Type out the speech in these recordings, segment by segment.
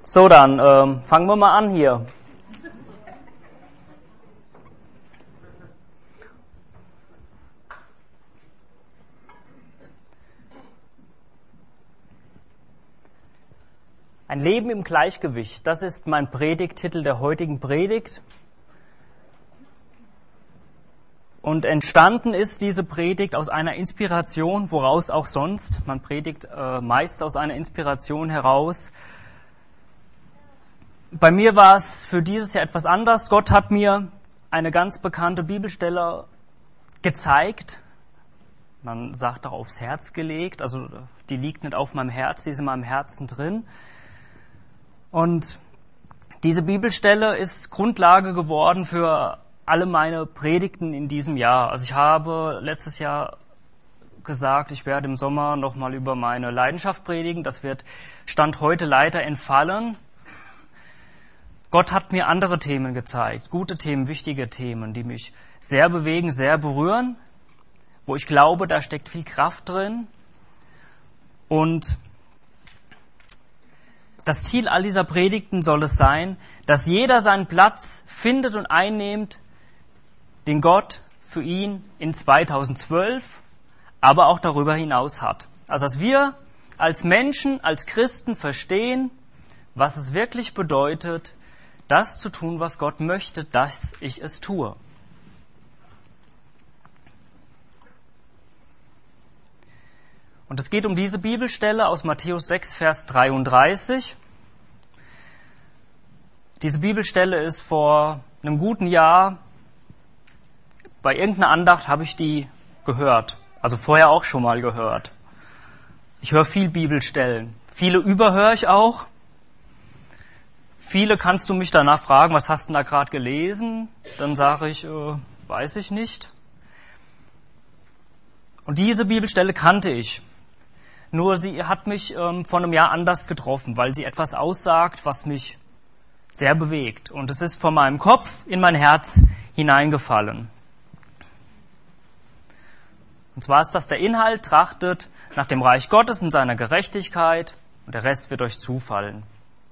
So, dann fangen wir mal an hier. Ein Leben im Gleichgewicht, das ist mein Predigttitel der heutigen Predigt. Und entstanden ist diese Predigt aus einer Inspiration, woraus auch sonst. Man predigt meist aus einer Inspiration heraus. Bei mir war es für dieses Jahr etwas anders. Gott hat mir eine ganz bekannte Bibelstelle gezeigt. Man sagt auch aufs Herz gelegt. Also die liegt nicht auf meinem Herz, die ist in meinem Herzen drin. Und diese Bibelstelle ist Grundlage geworden für alle meine Predigten in diesem Jahr. Also ich habe letztes Jahr gesagt, ich werde im Sommer nochmal über meine Leidenschaft predigen. Das wird Stand heute leider entfallen. Gott hat mir andere Themen gezeigt, gute Themen, wichtige Themen, die mich sehr bewegen, sehr berühren, wo ich glaube, da steckt viel Kraft drin. Und das Ziel all dieser Predigten soll es sein, dass jeder seinen Platz findet und einnimmt, den Gott für ihn in 2012, aber auch darüber hinaus hat. Also dass wir als Menschen, als Christen verstehen, was es wirklich bedeutet, das zu tun, was Gott möchte, dass ich es tue. Und es geht um diese Bibelstelle aus Matthäus 6, Vers 33. Diese Bibelstelle ist vor einem guten Jahr, bei irgendeiner Andacht habe ich die gehört. Also vorher auch schon mal gehört. Ich höre viel Bibelstellen. Viele überhöre ich auch. Viele kannst du mich danach fragen, was hast du da gerade gelesen? Dann sage ich, weiß ich nicht. Und diese Bibelstelle kannte ich. Nur sie hat mich vor einem Jahr anders getroffen, weil sie etwas aussagt, was mich sehr bewegt. Und es ist von meinem Kopf in mein Herz hineingefallen. Und zwar ist das der Inhalt: Trachtet nach dem Reich Gottes und seiner Gerechtigkeit, und der Rest wird euch zufallen.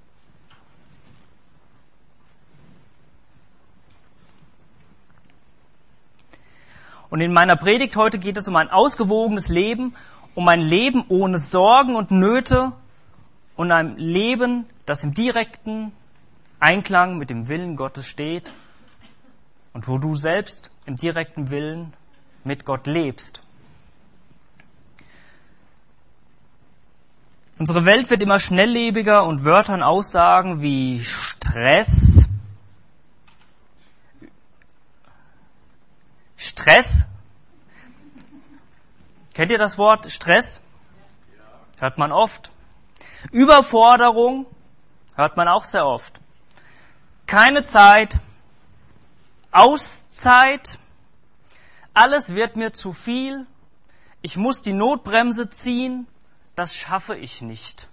Und in meiner Predigt heute geht es um ein ausgewogenes Leben, um ein Leben ohne Sorgen und Nöte und ein Leben, das im direkten Einklang mit dem Willen Gottes steht und wo du selbst im direkten Willen mit Gott lebst. Unsere Welt wird immer schnelllebiger und Wörter und Aussagen wie Stress, kennt ihr das Wort Stress? Hört man oft. Überforderung hört man auch sehr oft. Keine Zeit, Auszeit, alles wird mir zu viel, ich muss die Notbremse ziehen, das schaffe ich nicht.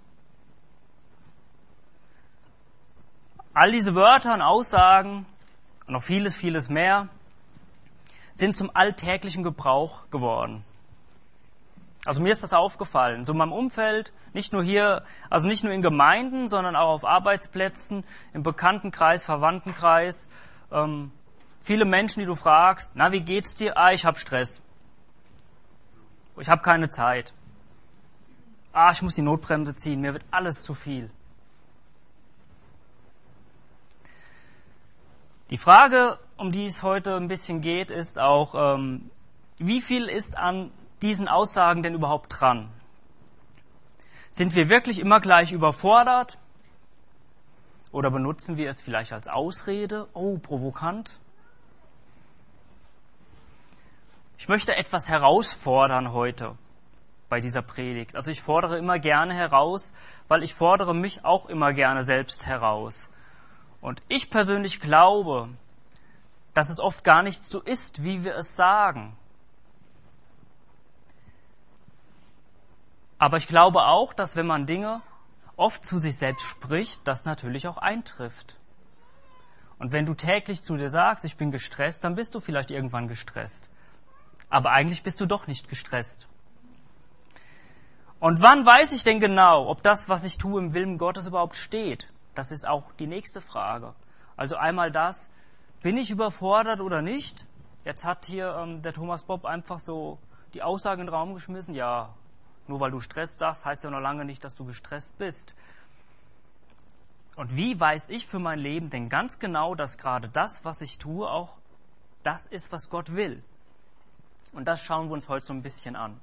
All diese Wörter und Aussagen und noch vieles, vieles mehr sind zum alltäglichen Gebrauch geworden. Also mir ist das aufgefallen, so in meinem Umfeld, nicht nur hier, also nicht nur in Gemeinden, sondern auch auf Arbeitsplätzen, im Bekanntenkreis, Verwandtenkreis. Viele Menschen, die du fragst, na, wie geht's dir? Ich habe Stress. Ich habe keine Zeit. Ich muss die Notbremse ziehen, mir wird alles zu viel. Die Frage, um die es heute ein bisschen geht, ist auch, wie viel ist an diesen Aussagen denn überhaupt dran? Sind wir wirklich immer gleich überfordert? Oder benutzen wir es vielleicht als Ausrede? Provokant. Ich möchte etwas herausfordern heute bei dieser Predigt. Also ich fordere immer gerne heraus, weil ich fordere mich auch immer gerne selbst heraus. Und ich persönlich glaube, dass es oft gar nicht so ist, wie wir es sagen. Aber ich glaube auch, dass wenn man Dinge oft zu sich selbst spricht, das natürlich auch eintrifft. Und wenn du täglich zu dir sagst, ich bin gestresst, dann bist du vielleicht irgendwann gestresst. Aber eigentlich bist du doch nicht gestresst. Und wann weiß ich denn genau, ob das, was ich tue, im Willen Gottes überhaupt steht? Das ist auch die nächste Frage. Also einmal das, bin ich überfordert oder nicht? Jetzt hat hier der Thomas Bob einfach so die Aussage in den Raum geschmissen, ja, nur weil du Stress sagst, heißt ja noch lange nicht, dass du gestresst bist. Und wie weiß ich für mein Leben denn ganz genau, dass gerade das, was ich tue, auch das ist, was Gott will? Und das schauen wir uns heute so ein bisschen an.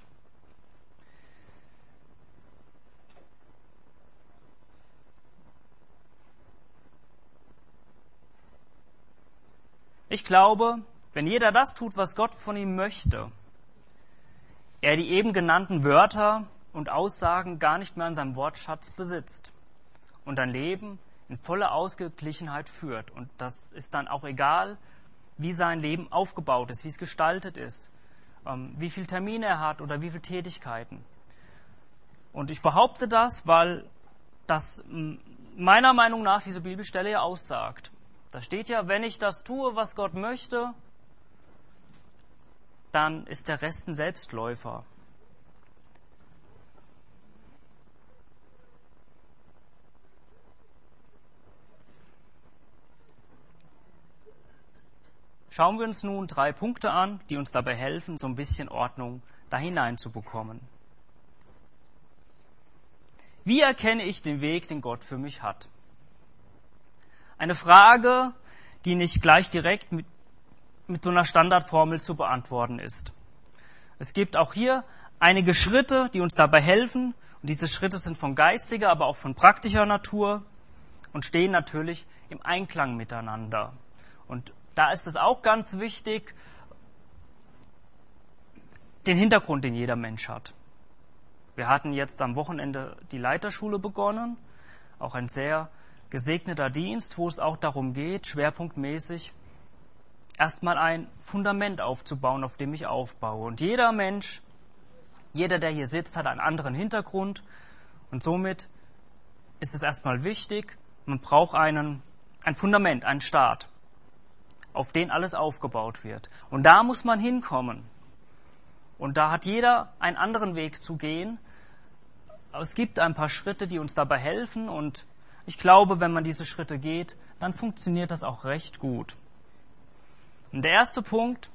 Ich glaube, wenn jeder das tut, was Gott von ihm möchte, er die eben genannten Wörter und Aussagen gar nicht mehr in seinem Wortschatz besitzt und ein Leben in voller Ausgeglichenheit führt. Und das ist dann auch egal, wie sein Leben aufgebaut ist, wie es gestaltet ist, wie viele Termine er hat oder wie viele Tätigkeiten. Und ich behaupte das, weil das meiner Meinung nach diese Bibelstelle ja aussagt. Da steht ja, wenn ich das tue, was Gott möchte, dann ist der Rest ein Selbstläufer. Schauen wir uns nun 3 Punkte an, die uns dabei helfen, so ein bisschen Ordnung da hineinzubekommen. Wie erkenne ich den Weg, den Gott für mich hat? Eine Frage, die nicht gleich direkt mit so einer Standardformel zu beantworten ist. Es gibt auch hier einige Schritte, die uns dabei helfen. Und diese Schritte sind von geistiger, aber auch von praktischer Natur und stehen natürlich im Einklang miteinander. Und da ist es auch ganz wichtig, den Hintergrund, den jeder Mensch hat. Wir hatten jetzt am Wochenende die Leiterschule begonnen, auch ein sehr gesegneter Dienst, wo es auch darum geht, schwerpunktmäßig erstmal ein Fundament aufzubauen, auf dem ich aufbaue. Und jeder Mensch, jeder, der hier sitzt, hat einen anderen Hintergrund. Und somit ist es erstmal wichtig, man braucht ein Fundament, einen Start, auf den alles aufgebaut wird. Und da muss man hinkommen. Und da hat jeder einen anderen Weg zu gehen. Aber es gibt ein paar Schritte, die uns dabei helfen. Und ich glaube, wenn man diese Schritte geht, dann funktioniert das auch recht gut. Und der erste Punkt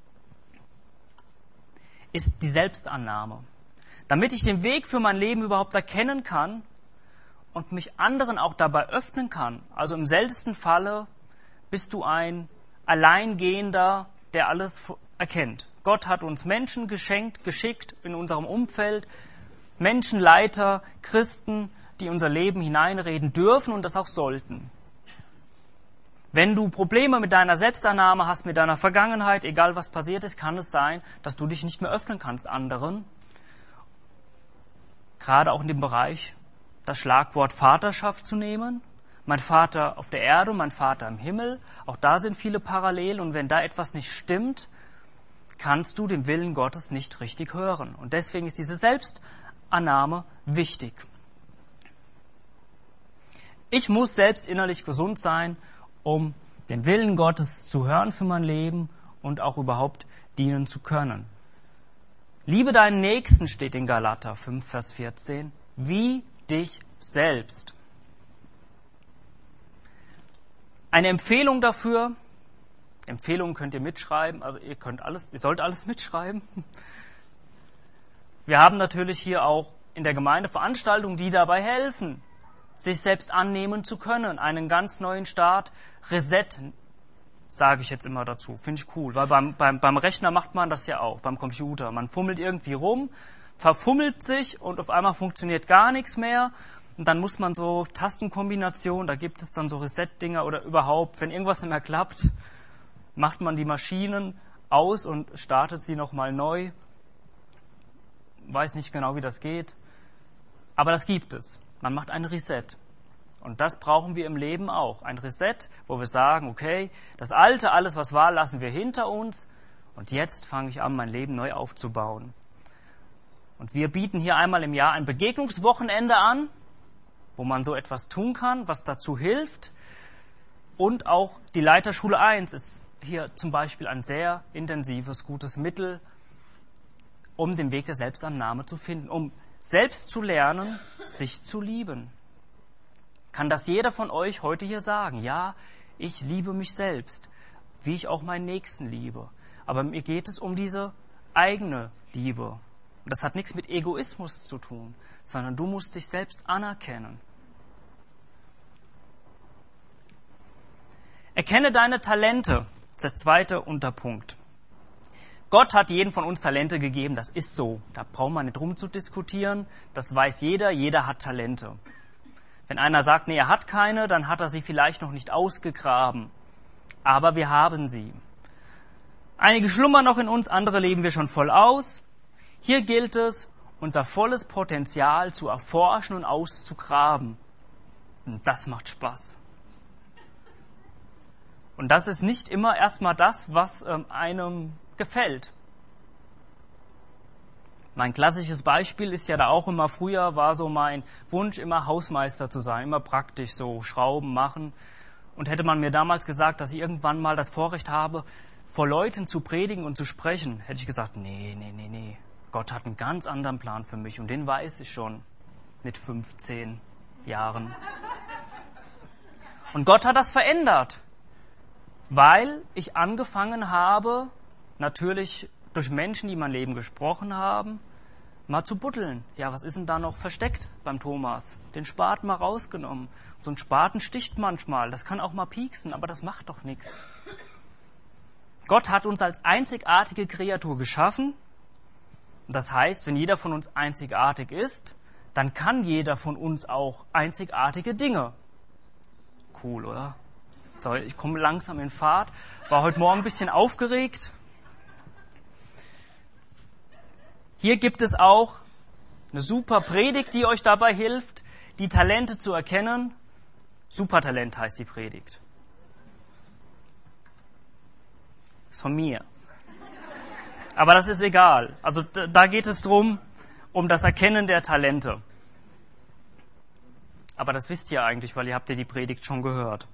ist die Selbstannahme. Damit ich den Weg für mein Leben überhaupt erkennen kann und mich anderen auch dabei öffnen kann. Also im seltensten Falle bist du ein Alleingehender, der alles erkennt. Gott hat uns Menschen geschickt in unserem Umfeld, Menschen, Leiter, Christen, die unser Leben hineinreden dürfen und das auch sollten. Wenn du Probleme mit deiner Selbstannahme hast, mit deiner Vergangenheit, egal was passiert ist, kann es sein, dass du dich nicht mehr öffnen kannst anderen. Gerade auch in dem Bereich, das Schlagwort Vaterschaft zu nehmen. Mein Vater auf der Erde, mein Vater im Himmel. Auch da sind viele Parallelen. Und wenn da etwas nicht stimmt, kannst du den Willen Gottes nicht richtig hören. Und deswegen ist diese Selbstannahme wichtig. Ich muss selbst innerlich gesund sein, um den Willen Gottes zu hören für mein Leben und auch überhaupt dienen zu können. Liebe deinen Nächsten, steht in Galater 5, Vers 14, wie dich selbst. Eine Empfehlung dafür, Empfehlungen könnt ihr mitschreiben, also ihr sollt alles mitschreiben. Wir haben natürlich hier auch in der Gemeinde Veranstaltungen, die dabei helfen, sich selbst annehmen zu können, einen ganz neuen Start, Reset, sage ich jetzt immer dazu, finde ich cool, weil beim Rechner macht man das ja auch, beim Computer. Man fummelt irgendwie rum, verfummelt sich und auf einmal funktioniert gar nichts mehr und dann muss man so Tastenkombinationen, da gibt es dann so Reset-Dinger oder überhaupt, wenn irgendwas nicht mehr klappt, macht man die Maschinen aus und startet sie nochmal neu. Weiß nicht genau, wie das geht, aber das gibt es. Man macht ein Reset. Und das brauchen wir im Leben auch. Ein Reset, wo wir sagen, okay, das Alte, alles was war, lassen wir hinter uns und jetzt fange ich an, mein Leben neu aufzubauen. Und wir bieten hier einmal im Jahr ein Begegnungswochenende an, wo man so etwas tun kann, was dazu hilft. Und auch die Leiterschule 1 ist hier zum Beispiel ein sehr intensives, gutes Mittel, um den Weg der Selbstannahme zu finden, um selbst zu lernen, sich zu lieben. Kann das jeder von euch heute hier sagen? Ja, ich liebe mich selbst, wie ich auch meinen Nächsten liebe. Aber mir geht es um diese eigene Liebe. Und das hat nichts mit Egoismus zu tun, sondern du musst dich selbst anerkennen. Erkenne deine Talente. Das ist der zweite Unterpunkt. Gott hat jedem von uns Talente gegeben, das ist so. Da braucht man nicht drum zu diskutieren. Das weiß jeder, jeder hat Talente. Wenn einer sagt, nee, er hat keine, dann hat er sie vielleicht noch nicht ausgegraben. Aber wir haben sie. Einige schlummern noch in uns, andere leben wir schon voll aus. Hier gilt es, unser volles Potenzial zu erforschen und auszugraben. Und das macht Spaß. Und das ist nicht immer erstmal das, was einem gefällt. Mein klassisches Beispiel ist ja da auch immer, früher war so mein Wunsch, immer Hausmeister zu sein, immer praktisch so Schrauben machen. Und hätte man mir damals gesagt, dass ich irgendwann mal das Vorrecht habe, vor Leuten zu predigen und zu sprechen, hätte ich gesagt, nee. Gott hat einen ganz anderen Plan für mich und den weiß ich schon mit 15 Jahren. Und Gott hat das verändert, weil ich angefangen habe, natürlich durch Menschen, die mein Leben gesprochen haben, mal zu buddeln. Ja, was ist denn da noch versteckt beim Thomas? Den Spaten mal rausgenommen. So ein Spaten sticht manchmal, das kann auch mal pieksen, aber das macht doch nichts. Gott hat uns als einzigartige Kreatur geschaffen. Das heißt, wenn jeder von uns einzigartig ist, dann kann jeder von uns auch einzigartige Dinge. Cool, oder? So, ich komme langsam in Fahrt. War heute Morgen ein bisschen aufgeregt. Hier gibt es auch eine super Predigt, die euch dabei hilft, die Talente zu erkennen. Supertalent heißt die Predigt. Ist von mir. Aber das ist egal. Also da geht es drum, um das Erkennen der Talente. Aber das wisst ihr eigentlich, weil ihr habt ja die Predigt schon gehört.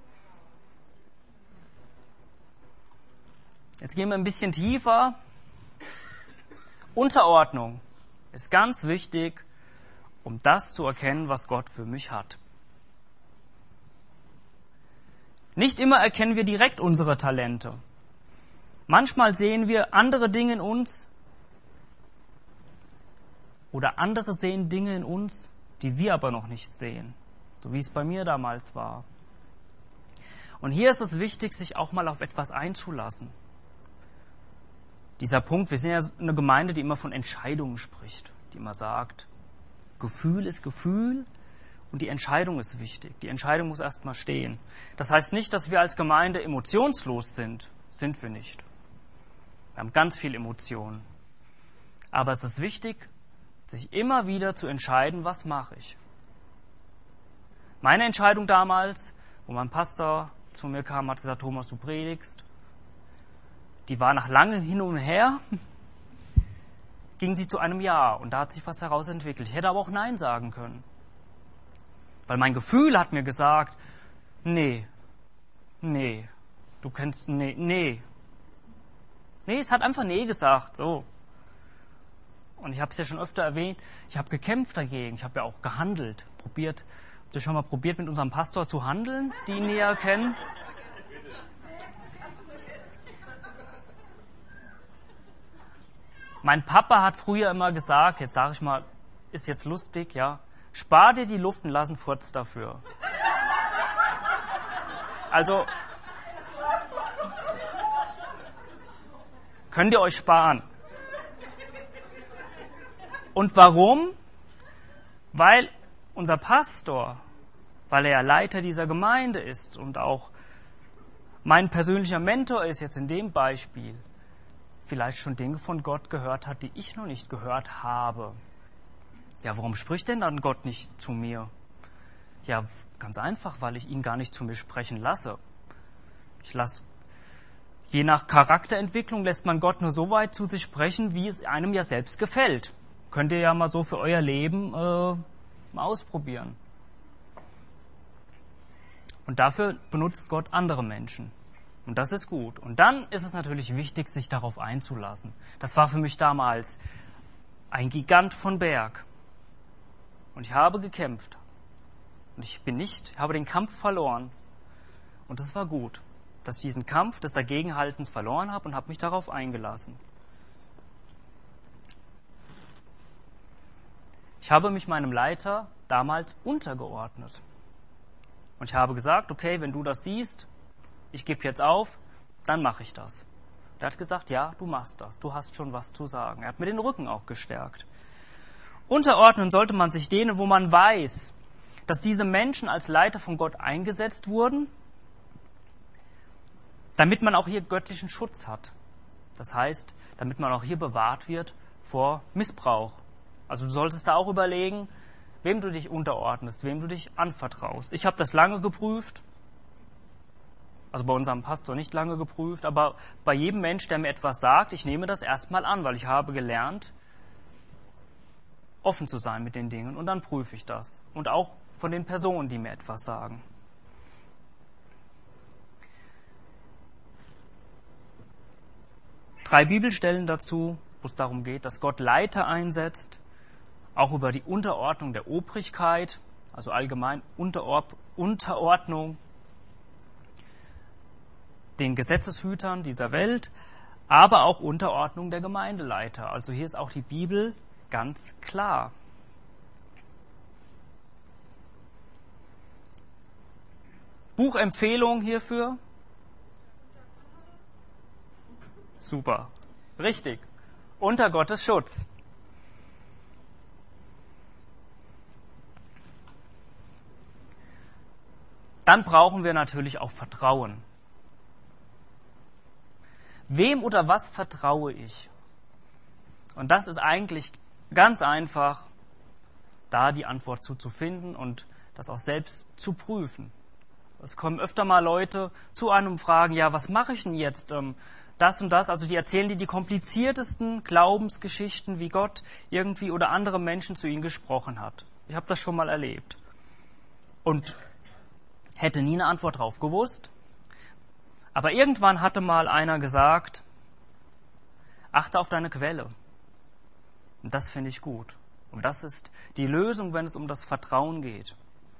Jetzt gehen wir ein bisschen tiefer. Unterordnung ist ganz wichtig, um das zu erkennen, was Gott für mich hat. Nicht immer erkennen wir direkt unsere Talente. Manchmal sehen wir andere Dinge in uns oder andere sehen Dinge in uns, die wir aber noch nicht sehen, so wie es bei mir damals war. Und hier ist es wichtig, sich auch mal auf etwas einzulassen. Dieser Punkt, wir sind ja eine Gemeinde, die immer von Entscheidungen spricht, die immer sagt, Gefühl ist Gefühl und die Entscheidung ist wichtig. Die Entscheidung muss erstmal stehen. Das heißt nicht, dass wir als Gemeinde emotionslos sind. Sind wir nicht. Wir haben ganz viel Emotionen. Aber es ist wichtig, sich immer wieder zu entscheiden, was mache ich. Meine Entscheidung damals, wo mein Pastor zu mir kam, hat gesagt, Thomas, du predigst. Die war nach langem Hin und Her, ging sie zu einem Ja und da hat sich was daraus entwickelt. Ich hätte aber auch Nein sagen können. Weil mein Gefühl hat mir gesagt, nee, du kennst, nee. Nee, es hat einfach nee gesagt, so. Und ich habe es ja schon öfter erwähnt, ich habe gekämpft dagegen, ich habe ja auch gehandelt, probiert. Habt ihr schon mal probiert, mit unserem Pastor zu handeln, die ihn näher kennen? Mein Papa hat früher immer gesagt, jetzt sage ich mal, ist jetzt lustig, ja, spar dir die Luft und lass einen Furz dafür. Also, könnt ihr euch sparen. Und warum? Weil unser Pastor, weil er ja Leiter dieser Gemeinde ist und auch mein persönlicher Mentor ist jetzt in dem Beispiel, vielleicht schon Dinge von Gott gehört hat, die ich noch nicht gehört habe. Ja, warum spricht denn dann Gott nicht zu mir? Ja, ganz einfach, weil ich ihn gar nicht zu mir sprechen lasse. Je nach Charakterentwicklung lässt man Gott nur so weit zu sich sprechen, wie es einem ja selbst gefällt. Könnt ihr ja mal so für euer Leben mal ausprobieren. Und dafür benutzt Gott andere Menschen. Und das ist gut. Und dann ist es natürlich wichtig, sich darauf einzulassen. Das war für mich damals ein Gigant von Berg. Und ich habe gekämpft. Und ich habe den Kampf verloren. Und das war gut, dass ich diesen Kampf des Dagegenhaltens verloren habe und habe mich darauf eingelassen. Ich habe mich meinem Leiter damals untergeordnet. Und ich habe gesagt, okay, wenn du das siehst, ich gebe jetzt auf, dann mache ich das. Der hat gesagt, ja, du machst das, du hast schon was zu sagen. Er hat mir den Rücken auch gestärkt. Unterordnen sollte man sich denen, wo man weiß, dass diese Menschen als Leiter von Gott eingesetzt wurden, damit man auch hier göttlichen Schutz hat. Das heißt, damit man auch hier bewahrt wird vor Missbrauch. Also du solltest da auch überlegen, wem du dich unterordnest, wem du dich anvertraust. Ich habe das lange geprüft, also bei unserem Pastor nicht lange geprüft, aber bei jedem Mensch, der mir etwas sagt, ich nehme das erstmal an, weil ich habe gelernt, offen zu sein mit den Dingen und dann prüfe ich das. Und auch von den Personen, die mir etwas sagen. Drei Bibelstellen dazu, wo es darum geht, dass Gott Leiter einsetzt, auch über die Unterordnung der Obrigkeit, also allgemein Unterordnung den Gesetzeshütern dieser Welt, aber auch Unterordnung der Gemeindeleiter. Also hier ist auch die Bibel ganz klar. Buchempfehlung hierfür? Super. Richtig. Unter Gottes Schutz. Dann brauchen wir natürlich auch Vertrauen. Wem oder was vertraue ich? Und das ist eigentlich ganz einfach, da die Antwort zu finden und das auch selbst zu prüfen. Es kommen öfter mal Leute zu einem und fragen, ja, was mache ich denn jetzt? Das und das, also die erzählen die kompliziertesten Glaubensgeschichten, wie Gott irgendwie oder andere Menschen zu ihnen gesprochen hat. Ich habe das schon mal erlebt. Und hätte nie eine Antwort drauf gewusst. Aber irgendwann hatte mal einer gesagt, achte auf deine Quelle. Und das finde ich gut. Und das ist die Lösung, wenn es um das Vertrauen geht.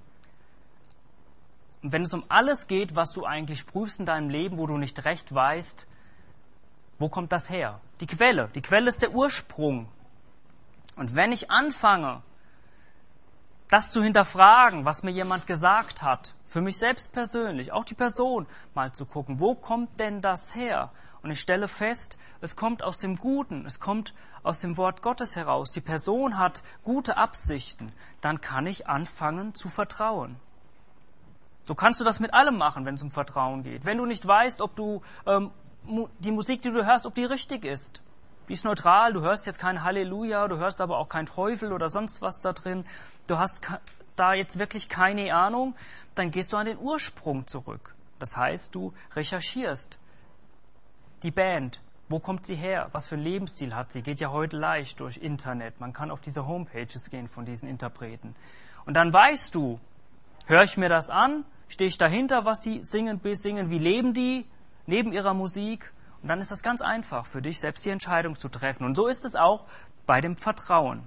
Und wenn es um alles geht, was du eigentlich prüfst in deinem Leben, wo du nicht recht weißt, wo kommt das her? Die Quelle. Die Quelle ist der Ursprung. Und wenn ich anfange, das zu hinterfragen, was mir jemand gesagt hat, für mich selbst persönlich, auch die Person, mal zu gucken, wo kommt denn das her? Und ich stelle fest, es kommt aus dem Guten, es kommt aus dem Wort Gottes heraus. Die Person hat gute Absichten, dann kann ich anfangen zu vertrauen. So kannst du das mit allem machen, wenn es um Vertrauen geht. Wenn du nicht weißt, ob du die Musik, die du hörst, ob die richtig ist. Die ist neutral, du hörst jetzt kein Halleluja, du hörst aber auch kein Teufel oder sonst was da drin. Du hast da jetzt wirklich keine Ahnung, dann gehst du an den Ursprung zurück. Das heißt, du recherchierst die Band. Wo kommt sie her? Was für einen Lebensstil hat sie? Geht ja heute leicht durch Internet. Man kann auf diese Homepages gehen von diesen Interpreten. Und dann weißt du, höre ich mir das an? Stehe ich dahinter, was die singen, besingen? Wie leben die neben ihrer Musik? Und dann ist das ganz einfach für dich, selbst die Entscheidung zu treffen. Und so ist es auch bei dem Vertrauen.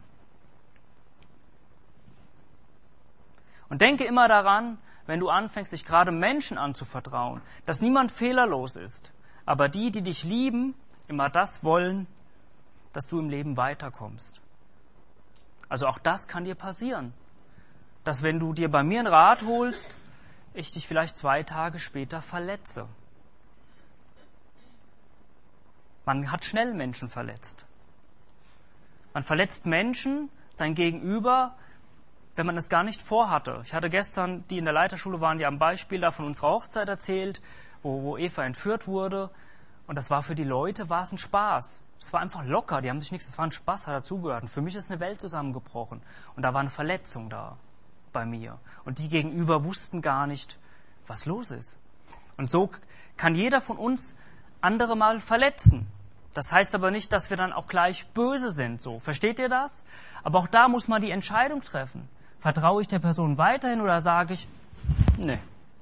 Und denke immer daran, wenn du anfängst, dich gerade Menschen anzuvertrauen, dass niemand fehlerlos ist. Aber die, die dich lieben, immer das wollen, dass du im Leben weiterkommst. Also auch das kann dir passieren. Dass wenn du dir bei mir einen Rat holst, ich dich vielleicht 2 Tage später verletze. Man hat schnell Menschen verletzt. Man verletzt Menschen, sein Gegenüber, wenn man es gar nicht vorhatte. Ich hatte gestern, die in der Leiterschule waren, die am Beispiel da von unserer Hochzeit erzählt, wo Eva entführt wurde. Und das war für die Leute, war es ein Spaß. Es war einfach locker, die haben sich nichts, es war ein Spaß, hat dazugehört. Und für mich ist eine Welt zusammengebrochen. Und da war eine Verletzung da bei mir. Und die Gegenüber wussten gar nicht, was los ist. Und so kann jeder von uns andere mal verletzen. Das heißt aber nicht, dass wir dann auch gleich böse sind. So, versteht ihr das? Aber auch da muss man die Entscheidung treffen. Vertraue ich der Person weiterhin oder sage ich, nee.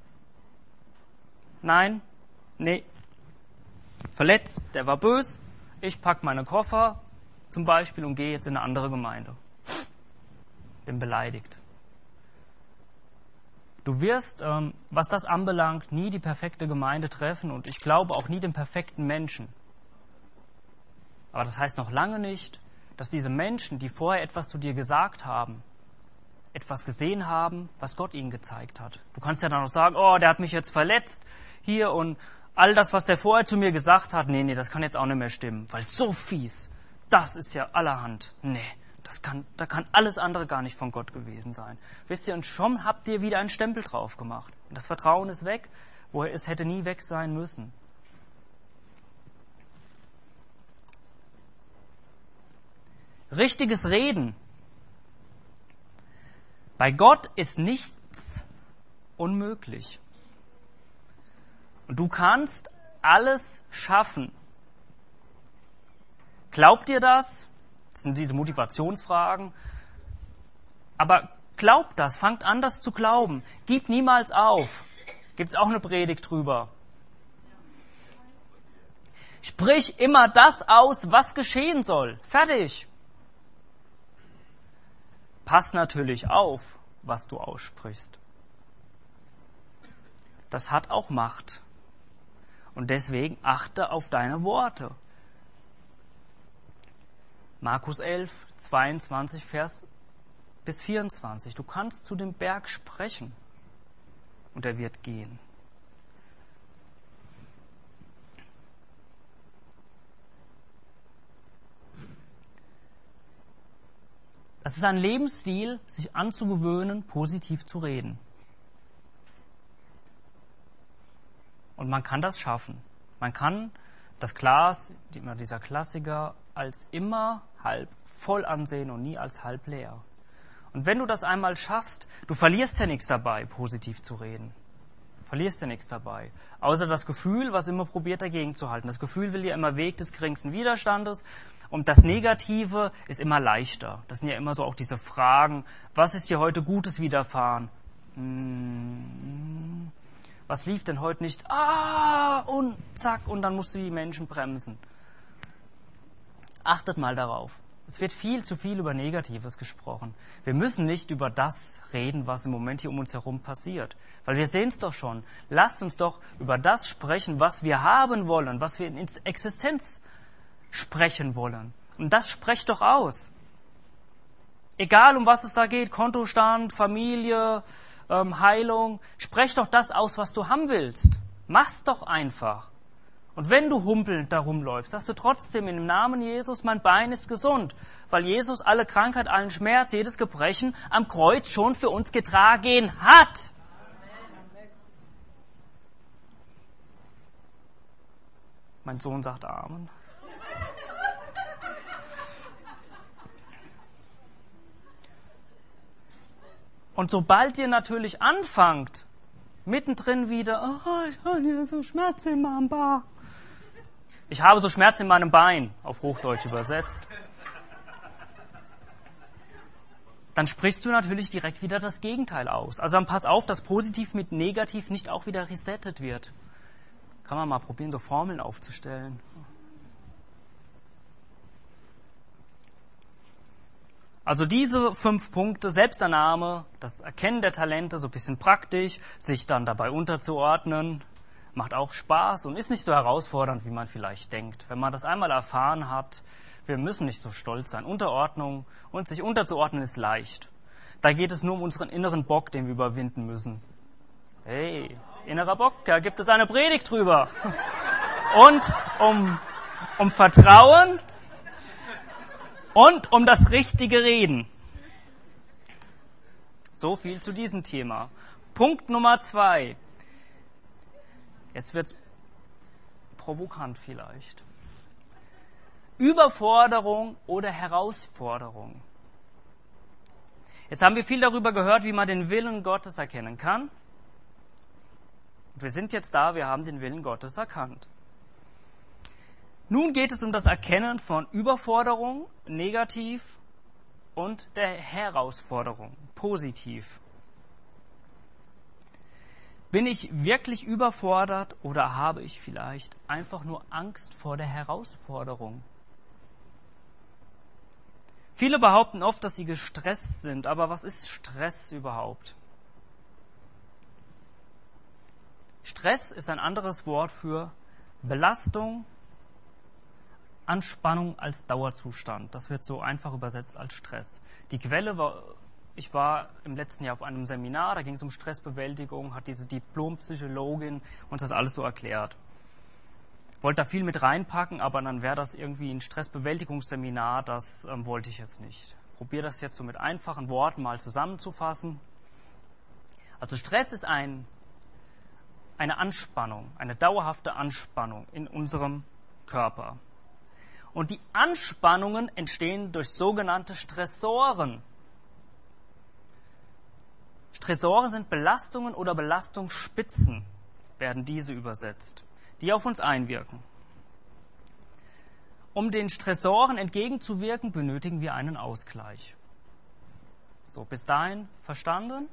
Nein, nee. Verletzt, der war böse. Ich packe meine Koffer zum Beispiel und gehe jetzt in eine andere Gemeinde. Bin beleidigt. Du wirst, was das anbelangt, nie die perfekte Gemeinde treffen und ich glaube auch nie den perfekten Menschen. Aber das heißt noch lange nicht, dass diese Menschen, die vorher etwas zu dir gesagt haben, etwas gesehen haben, was Gott ihnen gezeigt hat. Du kannst ja dann noch sagen, oh, der hat mich jetzt verletzt hier und all das, was der vorher zu mir gesagt hat, nee, das kann jetzt auch nicht mehr stimmen, weil so fies, das ist ja allerhand. Nee, da kann alles andere gar nicht von Gott gewesen sein. Wisst ihr, und schon habt ihr wieder einen Stempel drauf gemacht. Und das Vertrauen ist weg, wo es hätte nie weg sein müssen. Richtiges Reden. Bei Gott ist nichts unmöglich. Und du kannst alles schaffen. Glaubt ihr das? Das sind diese Motivationsfragen. Aber glaubt das, fangt an, das zu glauben. Gib niemals auf. Gibt es auch eine Predigt drüber. Sprich immer das aus, was geschehen soll. Fertig. Pass natürlich auf, was du aussprichst. Das hat auch Macht. Und deswegen achte auf deine Worte. Markus 11, 22 Vers bis 24. Du kannst zu dem Berg sprechen und er wird gehen. Es ist ein Lebensstil, sich anzugewöhnen, positiv zu reden. Und man kann das schaffen. Man kann das Glas, dieser Klassiker, als immer halb voll ansehen und nie als halb leer. Und wenn du das einmal schaffst, du verlierst ja nichts dabei, positiv zu reden. Verlierst ja nichts dabei. Außer das Gefühl, was immer probiert, dagegen zu halten. Das Gefühl will ja immer Weg des geringsten Widerstandes. Und das Negative ist immer leichter. Das sind ja immer so auch diese Fragen, was ist dir heute Gutes widerfahren? Was lief denn heute nicht? Und zack, und dann musst du die Menschen bremsen. Achtet mal darauf. Es wird viel zu viel über Negatives gesprochen. Wir müssen nicht über das reden, was im Moment hier um uns herum passiert. Weil wir sehen es doch schon. Lasst uns doch über das sprechen, was wir haben wollen, was wir in Existenz sprechen wollen. Und das sprecht doch aus. Egal, um was es da geht, Kontostand, Familie, Heilung, sprech doch das aus, was du haben willst. Mach's doch einfach. Und wenn du humpelnd da rumläufst, sagst du trotzdem im Namen Jesus, mein Bein ist gesund, weil Jesus alle Krankheit, allen Schmerz, jedes Gebrechen am Kreuz schon für uns getragen hat. Mein Sohn sagt Amen. Und sobald ihr natürlich anfangt, mittendrin wieder, ich habe hier so Schmerzen in meinem Bauch. Ich habe so Schmerzen in meinem Bein, auf Hochdeutsch übersetzt. Dann sprichst du natürlich direkt wieder das Gegenteil aus. Also dann pass auf, dass positiv mit negativ nicht auch wieder resettet wird. Kann man mal probieren, so Formeln aufzustellen. Also diese 5 Punkte, Selbstannahme, das Erkennen der Talente, so ein bisschen praktisch, sich dann dabei unterzuordnen, macht auch Spaß und ist nicht so herausfordernd, wie man vielleicht denkt. Wenn man das einmal erfahren hat, wir müssen nicht so stolz sein. Unterordnung und sich unterzuordnen ist leicht. Da geht es nur um unseren inneren Bock, den wir überwinden müssen. Hey, innerer Bock, da gibt es eine Predigt drüber. Und um Vertrauen und um das richtige Reden. So viel zu diesem Thema. Punkt Nummer 2. Jetzt wird's provokant vielleicht. Überforderung oder Herausforderung. Jetzt haben wir viel darüber gehört, wie man den Willen Gottes erkennen kann. Und wir sind jetzt da, wir haben den Willen Gottes erkannt. Nun geht es um das Erkennen von Überforderung, negativ, und der Herausforderung, positiv. Bin ich wirklich überfordert oder habe ich vielleicht einfach nur Angst vor der Herausforderung? Viele behaupten oft, dass sie gestresst sind, aber was ist Stress überhaupt? Stress ist ein anderes Wort für Belastung, Anspannung als Dauerzustand. Das wird so einfach übersetzt als Stress. Die Quelle war, ich war im letzten Jahr auf einem Seminar, da ging es um Stressbewältigung, hat diese Diplompsychologin uns das alles so erklärt. Wollte da viel mit reinpacken, aber dann wäre das irgendwie ein Stressbewältigungsseminar, das wollte ich jetzt nicht. Probiere das jetzt so mit einfachen Worten mal zusammenzufassen. Also Stress ist eine Anspannung, eine dauerhafte Anspannung in unserem Körper. Und die Anspannungen entstehen durch sogenannte Stressoren. Stressoren sind Belastungen oder Belastungsspitzen, werden diese übersetzt, die auf uns einwirken. Um den Stressoren entgegenzuwirken, benötigen wir einen Ausgleich. So, bis dahin verstanden?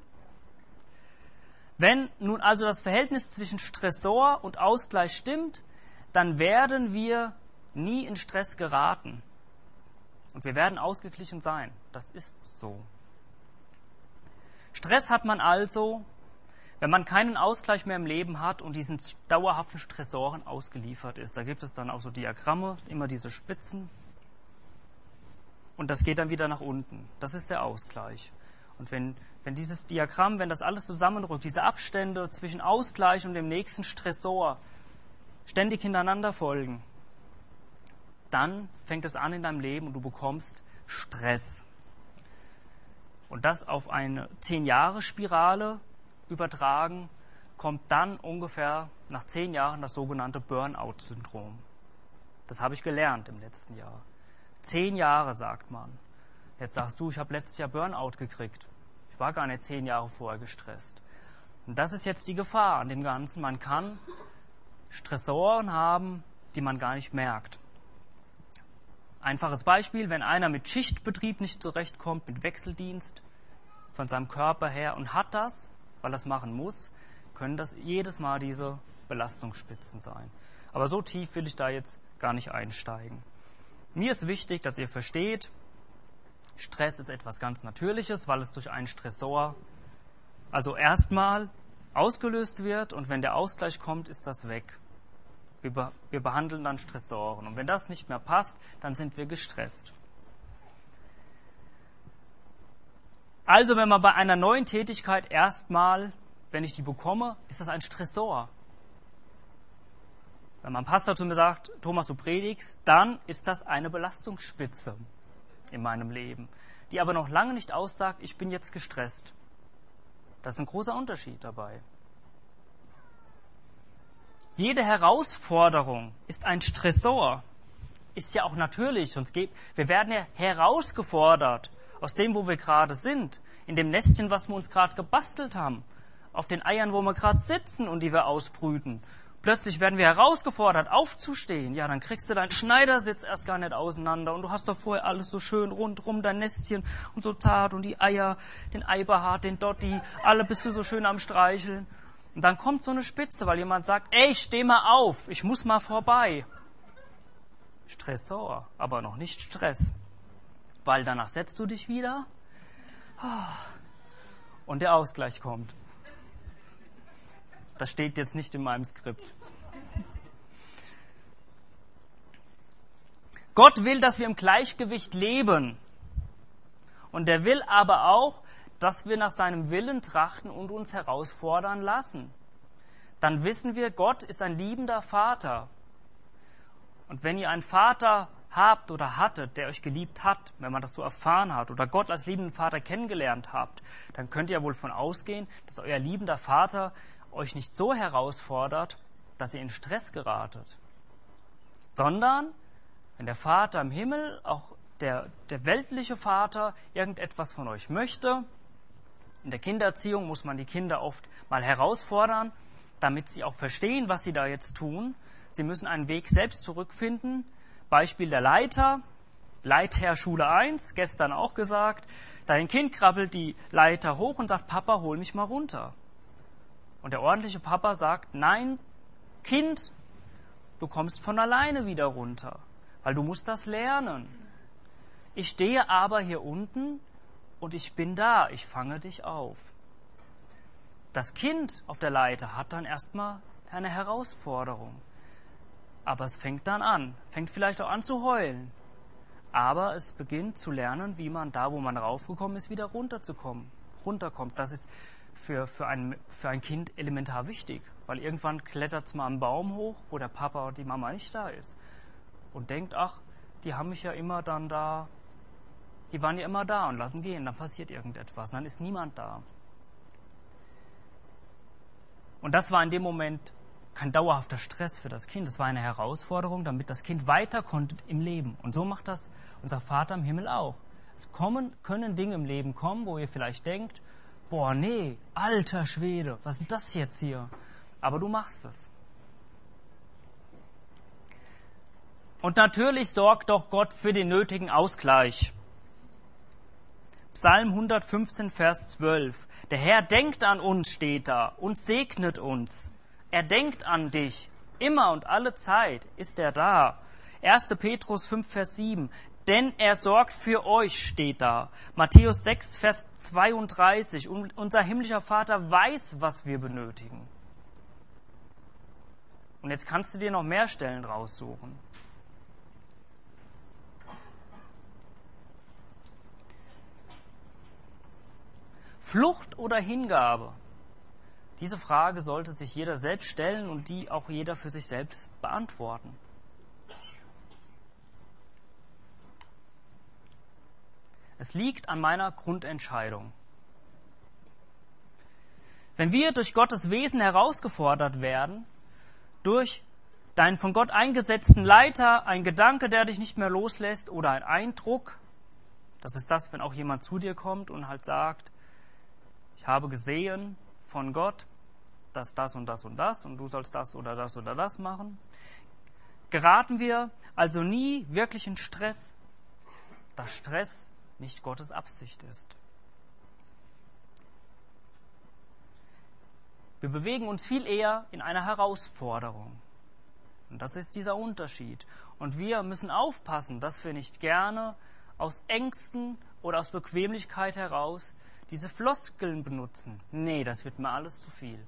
Wenn nun also das Verhältnis zwischen Stressor und Ausgleich stimmt, dann werden wir nie in Stress geraten. Und wir werden ausgeglichen sein. Das ist so. Stress hat man also, wenn man keinen Ausgleich mehr im Leben hat und diesen dauerhaften Stressoren ausgeliefert ist. Da gibt es dann auch so Diagramme, immer diese Spitzen. Und das geht dann wieder nach unten. Das ist der Ausgleich. Und wenn dieses Diagramm, wenn das alles zusammenrückt, diese Abstände zwischen Ausgleich und dem nächsten Stressor ständig hintereinander folgen, dann fängt es an in deinem Leben und du bekommst Stress. Und das auf eine 10-Jahre-Spirale übertragen, kommt dann ungefähr nach 10 Jahren das sogenannte Burnout-Syndrom. Das habe ich gelernt im letzten Jahr. 10 Jahre, sagt man. Jetzt sagst du, ich habe letztes Jahr Burnout gekriegt. Ich war gar nicht 10 Jahre vorher gestresst. Und das ist jetzt die Gefahr an dem Ganzen. Man kann Stressoren haben, die man gar nicht merkt. Einfaches Beispiel, wenn einer mit Schichtbetrieb nicht zurechtkommt, mit Wechseldienst von seinem Körper her und hat das, weil er es machen muss, können das jedes Mal diese Belastungsspitzen sein. Aber so tief will ich da jetzt gar nicht einsteigen. Mir ist wichtig, dass ihr versteht, Stress ist etwas ganz Natürliches, weil es durch einen Stressor also erstmal ausgelöst wird und wenn der Ausgleich kommt, ist das weg. Wir behandeln dann Stressoren. Und wenn das nicht mehr passt, dann sind wir gestresst. Also wenn man bei einer neuen Tätigkeit erstmal, wenn ich die bekomme, ist das ein Stressor. Wenn mein Pastor zu mir sagt, Thomas, du predigst, dann ist das eine Belastungsspitze in meinem Leben, die aber noch lange nicht aussagt, ich bin jetzt gestresst. Das ist ein großer Unterschied dabei. Jede Herausforderung ist ein Stressor. Ist ja auch natürlich. Wir werden ja herausgefordert aus dem, wo wir gerade sind. In dem Nestchen, was wir uns gerade gebastelt haben. Auf den Eiern, wo wir gerade sitzen und die wir ausbrüten. Plötzlich werden wir herausgefordert, aufzustehen. Ja, dann kriegst du deinen Schneidersitz erst gar nicht auseinander. Und du hast doch vorher alles so schön rundrum, dein Nestchen und so zart und die Eier, den Eiberhart, den Dotti, alle bist du so schön am Streicheln. Und dann kommt so eine Spitze, weil jemand sagt, ey, steh mal auf, ich muss mal vorbei. Stressor, aber noch nicht Stress. Weil danach setzt du dich wieder und der Ausgleich kommt. Das steht jetzt nicht in meinem Skript. Gott will, dass wir im Gleichgewicht leben. Und er will aber auch, dass wir nach seinem Willen trachten und uns herausfordern lassen. Dann wissen wir, Gott ist ein liebender Vater. Und wenn ihr einen Vater habt oder hattet, der euch geliebt hat, wenn man das so erfahren hat, oder Gott als liebenden Vater kennengelernt habt, dann könnt ihr wohl von ausgehen, dass euer liebender Vater euch nicht so herausfordert, dass ihr in Stress geratet. Sondern, wenn der Vater im Himmel, auch der weltliche Vater, irgendetwas von euch möchte, in der Kindererziehung muss man die Kinder oft mal herausfordern, damit sie auch verstehen, was sie da jetzt tun. Sie müssen einen Weg selbst zurückfinden. Beispiel der Leitherr Schule 1, gestern auch gesagt. Dein Kind krabbelt die Leiter hoch und sagt, Papa, hol mich mal runter. Und der ordentliche Papa sagt, nein, Kind, du kommst von alleine wieder runter, weil du musst das lernen. Ich stehe aber hier unten und ich bin da, ich fange dich auf. Das Kind auf der Leiter hat dann erstmal eine Herausforderung. Aber es fängt dann an, fängt vielleicht auch an zu heulen. Aber es beginnt zu lernen, wie man da, wo man raufgekommen ist, wieder runterkommt. Das ist für ein Kind elementar wichtig, weil irgendwann klettert es mal einen Baum hoch, wo der Papa oder die Mama nicht da ist. Und denkt, ach, die haben mich ja immer dann da, die waren ja immer da und lassen gehen, dann passiert irgendetwas, dann ist niemand da. Und das war in dem Moment kein dauerhafter Stress für das Kind, das war eine Herausforderung, damit das Kind weiter konnte im Leben. Und so macht das unser Vater im Himmel auch. Es können Dinge im Leben kommen, wo ihr vielleicht denkt, boah, nee, alter Schwede, was ist das jetzt hier? Aber du machst es. Und natürlich sorgt doch Gott für den nötigen Ausgleich. Psalm 115, Vers 12. Der Herr denkt an uns, steht da, und segnet uns. Er denkt an dich. Immer und alle Zeit ist er da. 1. Petrus 5, Vers 7. Denn er sorgt für euch, steht da. Matthäus 6, Vers 32. Und unser himmlischer Vater weiß, was wir benötigen. Und jetzt kannst du dir noch mehr Stellen raussuchen. Flucht oder Hingabe? Diese Frage sollte sich jeder selbst stellen und die auch jeder für sich selbst beantworten. Es liegt an meiner Grundentscheidung. Wenn wir durch Gottes Wesen herausgefordert werden, durch deinen von Gott eingesetzten Leiter, ein Gedanke, der dich nicht mehr loslässt, oder ein Eindruck, das ist das, wenn auch jemand zu dir kommt und halt sagt, ich habe gesehen von Gott, dass das und das und das und du sollst das oder das machen. Geraten wir also nie wirklich in Stress, da Stress nicht Gottes Absicht ist. Wir bewegen uns viel eher in einer Herausforderung. Und das ist dieser Unterschied. Und wir müssen aufpassen, dass wir nicht gerne aus Ängsten oder aus Bequemlichkeit heraus diese Floskeln benutzen. Nee, das wird mir alles zu viel.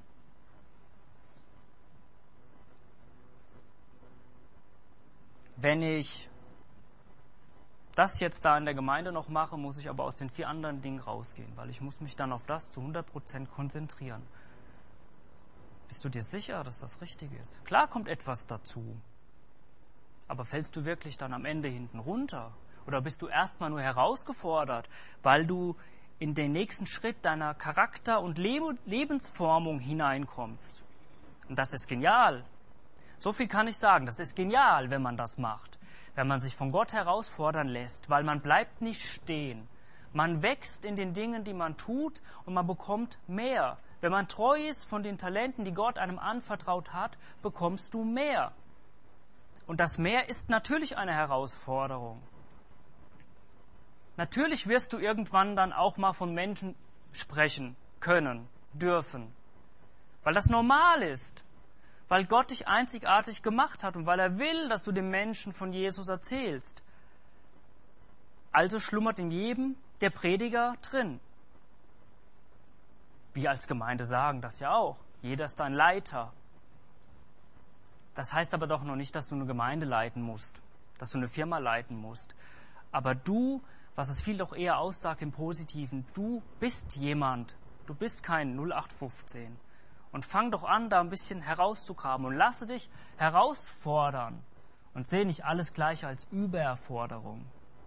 Wenn ich das jetzt da in der Gemeinde noch mache, muss ich aber aus den 4 anderen Dingen rausgehen, weil ich muss mich dann auf das zu 100% konzentrieren. Bist du dir sicher, dass das richtig ist? Klar kommt etwas dazu, aber fällst du wirklich dann am Ende hinten runter? Oder bist du erstmal nur herausgefordert, weil du in den nächsten Schritt deiner Charakter- und Lebensformung hineinkommst? Und das ist genial. So viel kann ich sagen, das ist genial, wenn man das macht. Wenn man sich von Gott herausfordern lässt, weil man bleibt nicht stehen. Man wächst in den Dingen, die man tut, und man bekommt mehr. Wenn man treu ist von den Talenten, die Gott einem anvertraut hat, bekommst du mehr. Und das Mehr ist natürlich eine Herausforderung. Natürlich wirst du irgendwann dann auch mal von Menschen sprechen können, dürfen, weil das normal ist, weil Gott dich einzigartig gemacht hat und weil er will, dass du den Menschen von Jesus erzählst. Also schlummert in jedem der Prediger drin. Wir als Gemeinde sagen das ja auch. Jeder ist ein Leiter. Das heißt aber doch noch nicht, dass du eine Gemeinde leiten musst, dass du eine Firma leiten musst. Aber du, was es viel doch eher aussagt im Positiven, du bist jemand, du bist kein 0815. Und fang doch an, da ein bisschen herauszugraben und lasse dich herausfordern und sehe nicht alles gleich als Überforderung.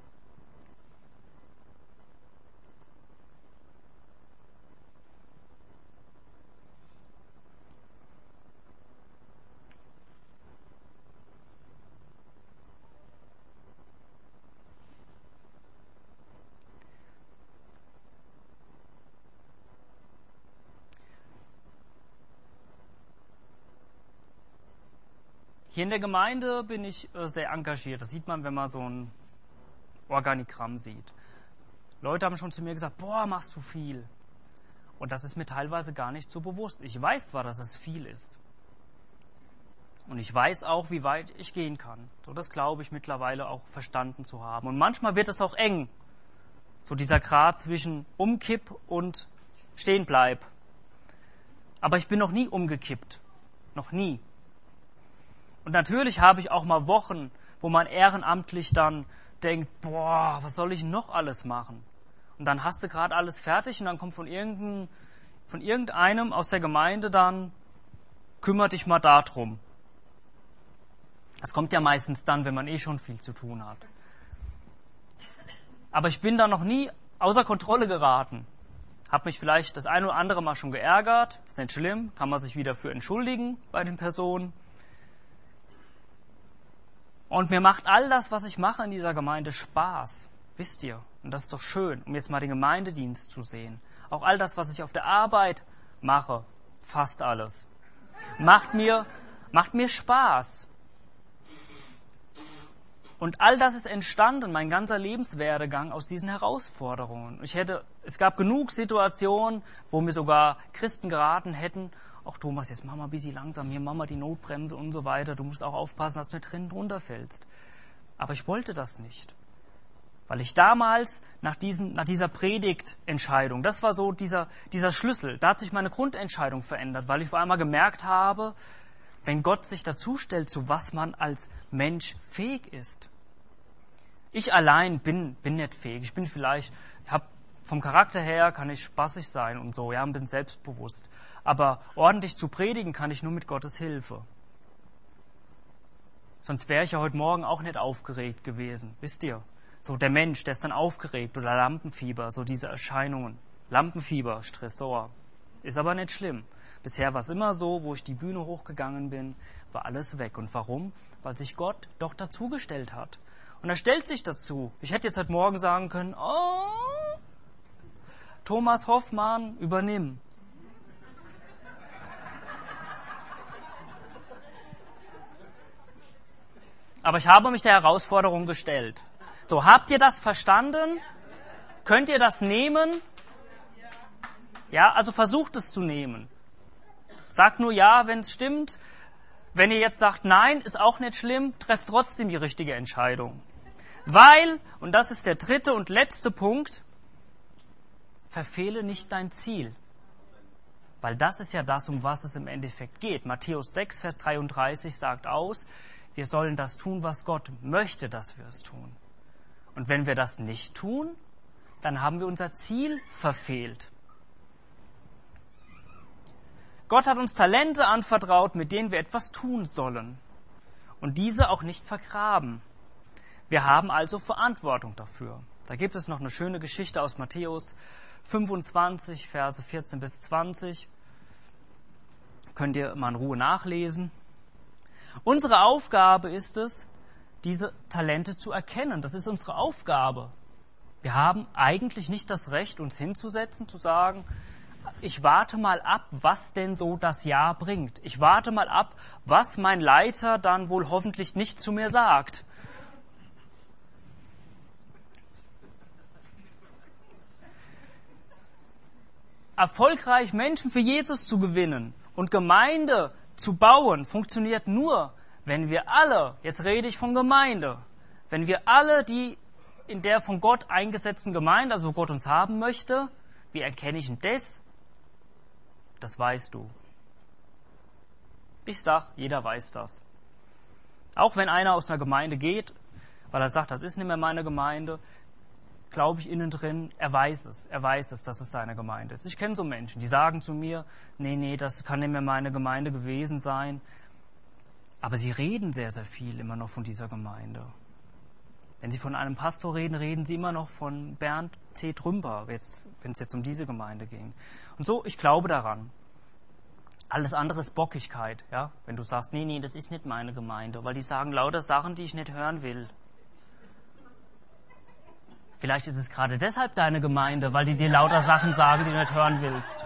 Hier in der Gemeinde bin ich sehr engagiert. Das sieht man, wenn man so ein Organigramm sieht. Leute haben schon zu mir gesagt, boah, machst du viel. Und das ist mir teilweise gar nicht so bewusst. Ich weiß zwar, dass es viel ist. Und ich weiß auch, wie weit ich gehen kann. So, das glaube ich mittlerweile auch verstanden zu haben. Und manchmal wird es auch eng. So dieser Grat zwischen Umkipp und Stehenbleib. Aber ich bin noch nie umgekippt. Noch nie. Und natürlich habe ich auch mal Wochen, wo man ehrenamtlich dann denkt, boah, was soll ich noch alles machen? Und dann hast du gerade alles fertig und dann kommt von irgendeinem aus der Gemeinde dann, kümmere dich mal darum. Das kommt ja meistens dann, wenn man schon viel zu tun hat. Aber ich bin da noch nie außer Kontrolle geraten. Hab mich vielleicht das eine oder andere Mal schon geärgert. Ist nicht schlimm, kann man sich wieder für entschuldigen bei den Personen. Und mir macht all das, was ich mache in dieser Gemeinde, Spaß. Wisst ihr? Und das ist doch schön, um jetzt mal den Gemeindedienst zu sehen. Auch all das, was ich auf der Arbeit mache, fast alles, macht mir Spaß. Und all das ist entstanden, mein ganzer Lebenswerdegang, aus diesen Herausforderungen. Es gab genug Situationen, wo mir sogar Christen geraten hätten, ach Thomas, jetzt mach mal ein bisschen langsam, hier mach mal die Notbremse und so weiter, du musst auch aufpassen, dass du nicht drinnen runterfällst. Aber ich wollte das nicht. Weil ich damals nach dieser Predigtentscheidung, das war so dieser Schlüssel, da hat sich meine Grundentscheidung verändert, weil ich auf einmal gemerkt habe, wenn Gott sich dazu stellt, zu was man als Mensch fähig ist. Ich allein bin nicht fähig. Vom Charakter her kann ich spaßig sein und so, ja, und bin selbstbewusst. Aber ordentlich zu predigen kann ich nur mit Gottes Hilfe. Sonst wäre ich ja heute Morgen auch nicht aufgeregt gewesen, wisst ihr? So der Mensch, der ist dann aufgeregt oder Lampenfieber, so diese Erscheinungen. Lampenfieber, Stressor. Ist aber nicht schlimm. Bisher war es immer so, wo ich die Bühne hochgegangen bin, war alles weg. Und warum? Weil sich Gott doch dazugestellt hat. Und er stellt sich dazu. Ich hätte jetzt heute Morgen sagen können, oh, Thomas Hoffmann, übernimm. Aber ich habe mich der Herausforderung gestellt. So, habt ihr das verstanden? Könnt ihr das nehmen? Ja, also versucht es zu nehmen. Sagt nur ja, wenn es stimmt. Wenn ihr jetzt sagt nein, ist auch nicht schlimm, trefft trotzdem die richtige Entscheidung. Weil, und das ist der dritte und letzte Punkt, verfehle nicht dein Ziel. Weil das ist ja das, um was es im Endeffekt geht. Matthäus 6, Vers 33 sagt aus, wir sollen das tun, was Gott möchte, dass wir es tun. Und wenn wir das nicht tun, dann haben wir unser Ziel verfehlt. Gott hat uns Talente anvertraut, mit denen wir etwas tun sollen. Und diese auch nicht vergraben. Wir haben also Verantwortung dafür. Da gibt es noch eine schöne Geschichte aus Matthäus 25, Verse 14 bis 20. Könnt ihr mal in Ruhe nachlesen. Unsere Aufgabe ist es, diese Talente zu erkennen. Das ist unsere Aufgabe. Wir haben eigentlich nicht das Recht, uns hinzusetzen, zu sagen, ich warte mal ab, was denn so das Jahr bringt. Ich warte mal ab, was mein Leiter dann wohl hoffentlich nicht zu mir sagt. Erfolgreich Menschen für Jesus zu gewinnen und Gemeinde zu bauen, funktioniert nur, wenn wir alle, jetzt rede ich von Gemeinde, wenn wir alle die in der von Gott eingesetzten Gemeinde, also wo Gott uns haben möchte, wie erkenne ich denn das? Das weißt du. Ich sag, jeder weiß das. Auch wenn einer aus einer Gemeinde geht, weil er sagt, das ist nicht mehr meine Gemeinde, glaube ich innen drin, er weiß es, dass es seine Gemeinde ist. Ich kenne so Menschen, die sagen zu mir, nee, das kann nicht mehr meine Gemeinde gewesen sein. Aber sie reden sehr, sehr viel immer noch von dieser Gemeinde. Wenn sie von einem Pastor reden, reden sie immer noch von Bernd C. Trümper, wenn es jetzt um diese Gemeinde ging. Und so, ich glaube daran. Alles andere ist Bockigkeit, ja? Wenn du sagst, nee, das ist nicht meine Gemeinde, weil die sagen lauter Sachen, die ich nicht hören will. Vielleicht ist es gerade deshalb deine Gemeinde, weil die dir lauter Sachen sagen, die du nicht hören willst.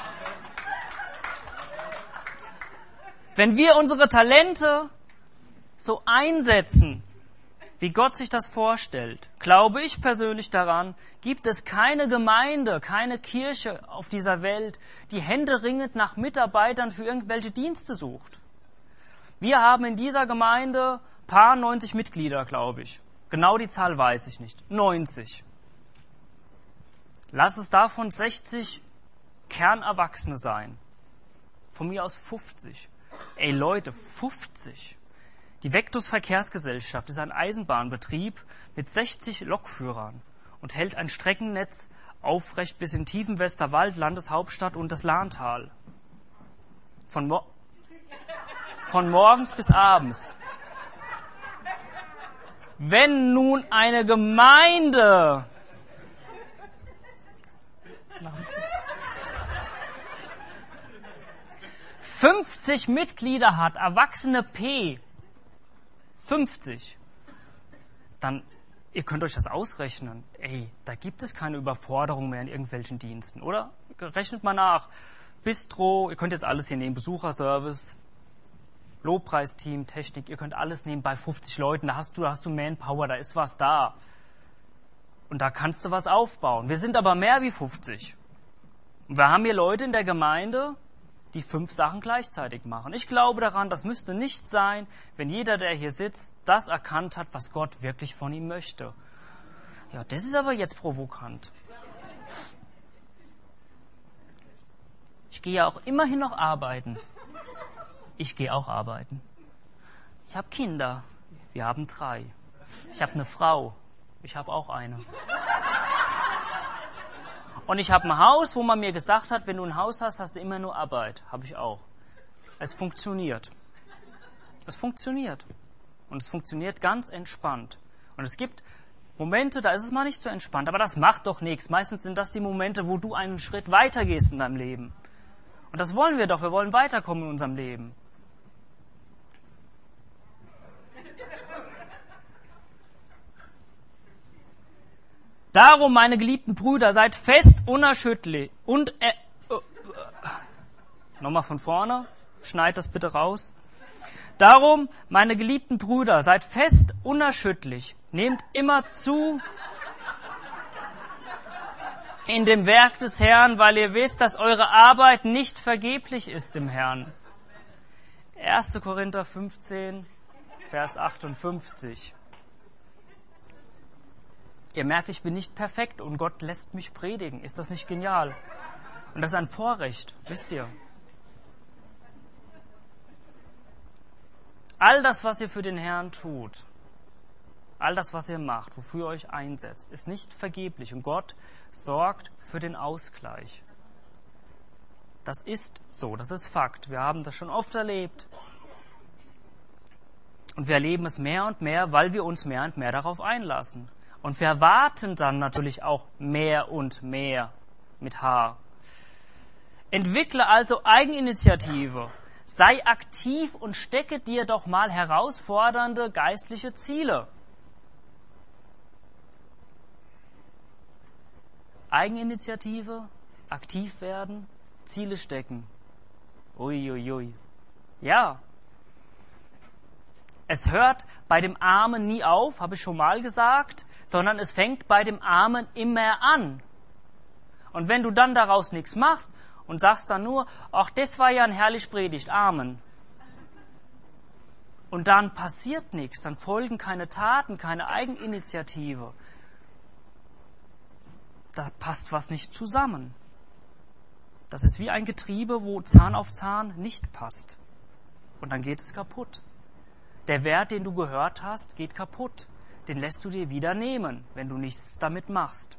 Wenn wir unsere Talente so einsetzen, wie Gott sich das vorstellt, glaube ich persönlich daran, gibt es keine Gemeinde, keine Kirche auf dieser Welt, die händeringend nach Mitarbeitern für irgendwelche Dienste sucht. Wir haben in dieser Gemeinde paar 90 Mitglieder, glaube ich. Genau die Zahl weiß ich nicht. 90. Lass es davon 60 Kernerwachsene sein. Von mir aus 50. Ey Leute, 50. Die Vectus Verkehrsgesellschaft ist ein Eisenbahnbetrieb mit 60 Lokführern und hält ein Streckennetz aufrecht bis in tiefen Westerwald, Landeshauptstadt und das Lahntal. Von morgens bis abends. Wenn nun eine Gemeinde 50 Mitglieder hat, Erwachsene P, 50, dann, ihr könnt euch das ausrechnen. Ey, da gibt es keine Überforderung mehr in irgendwelchen Diensten, oder? Rechnet mal nach. Bistro, ihr könnt jetzt alles hier nehmen, Besucherservice, Lobpreisteam, Technik, ihr könnt alles nehmen bei 50 Leuten, da hast du Manpower, da ist was da. Und da kannst du was aufbauen. Wir sind aber mehr wie 50. Und wir haben hier Leute in der Gemeinde, die 5 Sachen gleichzeitig machen. Ich glaube daran, das müsste nicht sein, wenn jeder, der hier sitzt, das erkannt hat, was Gott wirklich von ihm möchte. Ja, das ist aber jetzt provokant. Ich gehe ja auch immerhin noch arbeiten. Ich gehe auch arbeiten. Ich habe Kinder. Wir haben 3. Ich habe eine Frau. Ich habe auch eine. Und ich habe ein Haus, wo man mir gesagt hat, wenn du ein Haus hast, hast du immer nur Arbeit. Habe ich auch. Es funktioniert. Es funktioniert. Und es funktioniert ganz entspannt. Und es gibt Momente, da ist es mal nicht so entspannt, aber das macht doch nichts. Meistens sind das die Momente, wo du einen Schritt weiter gehst in deinem Leben. Und das wollen wir doch. Wir wollen weiterkommen in unserem Leben. Darum, meine geliebten Brüder, seid fest unerschütterlich und nochmal von vorne, schneid das bitte raus. Darum, meine geliebten Brüder, seid fest unerschütterlich, nehmt immer zu in dem Werk des Herrn, weil ihr wisst, dass eure Arbeit nicht vergeblich ist im Herrn. 1. Korinther 15, Vers 58. Ihr merkt, ich bin nicht perfekt und Gott lässt mich predigen. Ist das nicht genial? Und das ist ein Vorrecht, wisst ihr. All das, was ihr für den Herrn tut, all das, was ihr macht, wofür ihr euch einsetzt, ist nicht vergeblich. Und Gott sorgt für den Ausgleich. Das ist so, das ist Fakt. Wir haben das schon oft erlebt. Und wir erleben es mehr und mehr, weil wir uns mehr und mehr darauf einlassen. Und wir erwarten dann natürlich auch mehr und mehr mit H. Entwickle also Eigeninitiative. Sei aktiv und stecke dir doch mal herausfordernde geistliche Ziele. Eigeninitiative, aktiv werden, Ziele stecken. Uiuiui. Ja. Es hört bei dem Armen nie auf, habe ich schon mal gesagt, sondern es fängt bei dem Armen immer an. Und wenn du dann daraus nichts machst und sagst dann nur, ach, das war ja ein herrlich Predigt, Amen. Und dann passiert nichts, dann folgen keine Taten, keine Eigeninitiative. Da passt was nicht zusammen. Das ist wie ein Getriebe, wo Zahn auf Zahn nicht passt. Und dann geht es kaputt. Der Wert, den du gehört hast, geht kaputt. Den lässt du dir wieder nehmen, wenn du nichts damit machst.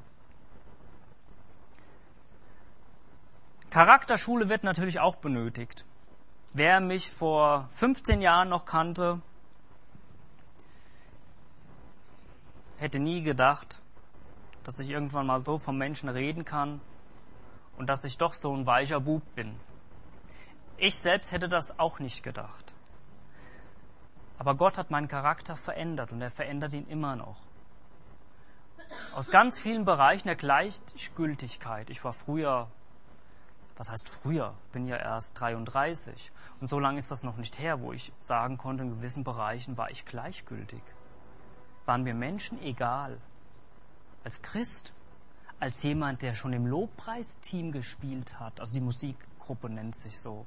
Charakterschule wird natürlich auch benötigt. Wer mich vor 15 Jahren noch kannte, hätte nie gedacht, dass ich irgendwann mal so vom Menschen reden kann und dass ich doch so ein weicher Bub bin. Ich selbst hätte das auch nicht gedacht. Aber Gott hat meinen Charakter verändert und er verändert ihn immer noch. Aus ganz vielen Bereichen der Gleichgültigkeit. Ich war früher, was heißt früher? Bin ja erst 33. Und so lange ist das noch nicht her, wo ich sagen konnte, in gewissen Bereichen war ich gleichgültig. Waren mir Menschen egal. Als Christ, als jemand, der schon im Lobpreisteam gespielt hat, also die Musikgruppe nennt sich so.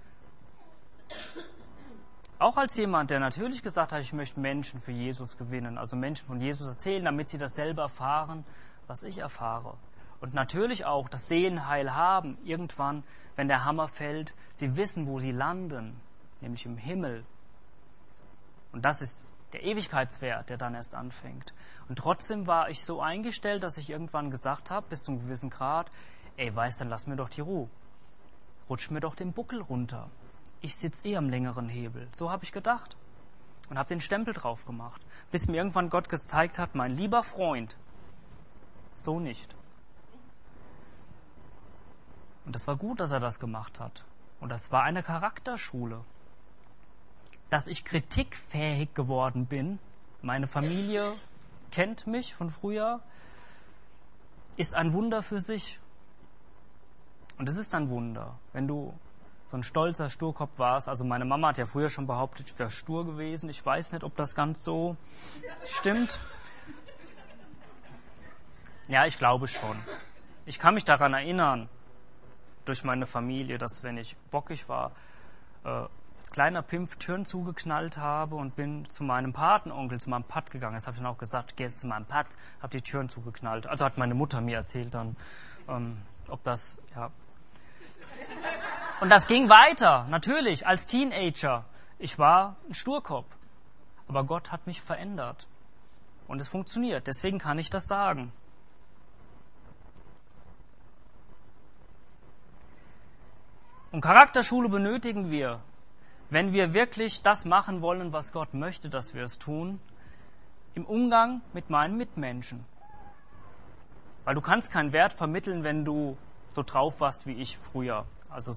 Auch als jemand, der natürlich gesagt hat, ich möchte Menschen für Jesus gewinnen, also Menschen von Jesus erzählen, damit sie das selber erfahren, was ich erfahre. Und natürlich auch das Seelenheil haben. Irgendwann, wenn der Hammer fällt, sie wissen, wo sie landen, nämlich im Himmel. Und das ist der Ewigkeitswert, der dann erst anfängt. Und trotzdem war ich so eingestellt, dass ich irgendwann gesagt habe, bis zu einem gewissen Grad, dann lass mir doch die Ruhe. Rutsch mir doch den Buckel runter. Ich sitze am längeren Hebel. So habe ich gedacht. Und habe den Stempel drauf gemacht. Bis mir irgendwann Gott gezeigt hat, mein lieber Freund, so nicht. Und das war gut, dass er das gemacht hat. Und das war eine Charakterschule. Dass ich kritikfähig geworden bin, meine Familie kennt mich von früher, ist ein Wunder für sich. Und es ist ein Wunder, wenn du so ein stolzer Sturkopf warst. Also meine Mama hat ja früher schon behauptet, ich wäre stur gewesen. Ich weiß nicht, ob das ganz so stimmt. Ja, ich glaube schon. Ich kann mich daran erinnern, durch meine Familie, dass wenn ich bockig war, als kleiner Pimpf Türen zugeknallt habe und bin zu meinem Patenonkel, zu meinem Pat gegangen. Das habe ich dann auch gesagt, geh jetzt zu meinem Pat, habe die Türen zugeknallt. Also hat meine Mutter mir erzählt dann, ob das, ja. Und das ging weiter, natürlich, als Teenager. Ich war ein Sturkopf. Aber Gott hat mich verändert. Und es funktioniert, deswegen kann ich das sagen. Und Charakterschule benötigen wir, wenn wir wirklich das machen wollen, was Gott möchte, dass wir es tun, im Umgang mit meinen Mitmenschen. Weil du kannst keinen Wert vermitteln, wenn du so drauf warst wie ich früher. Also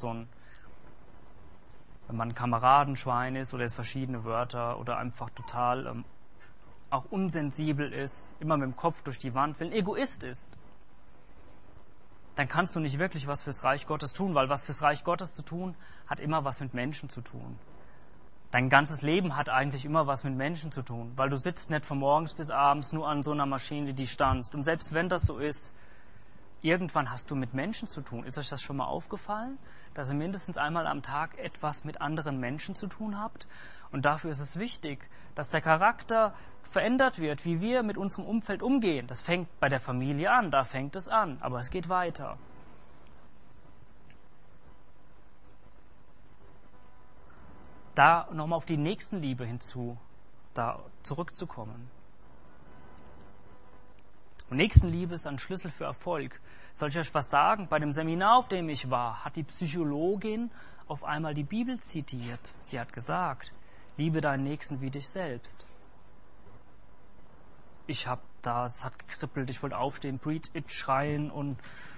wenn man ein Kameradenschwein ist oder jetzt verschiedene Wörter oder einfach total auch unsensibel ist, immer mit dem Kopf durch die Wand will, ein Egoist ist, dann kannst du nicht wirklich was fürs Reich Gottes tun, weil was fürs Reich Gottes zu tun, hat immer was mit Menschen zu tun. Dein ganzes Leben hat eigentlich immer was mit Menschen zu tun, weil du sitzt nicht von morgens bis abends nur an so einer Maschine, die stanzt. Und selbst wenn das so ist, irgendwann hast du mit Menschen zu tun. Ist euch das schon mal aufgefallen, dass ihr mindestens einmal am Tag etwas mit anderen Menschen zu tun habt? Und dafür ist es wichtig, dass der Charakter verändert wird, wie wir mit unserem Umfeld umgehen. Das fängt bei der Familie an, da fängt es an, aber es geht weiter. Da nochmal auf die Nächstenliebe da zurückzukommen. Und Nächstenliebe ist ein Schlüssel für Erfolg. Soll ich euch was sagen? Bei dem Seminar, auf dem ich war, hat die Psychologin auf einmal die Bibel zitiert. Sie hat gesagt, liebe deinen Nächsten wie dich selbst. Es hat gekribbelt, ich wollte aufstehen, preach it, schreien und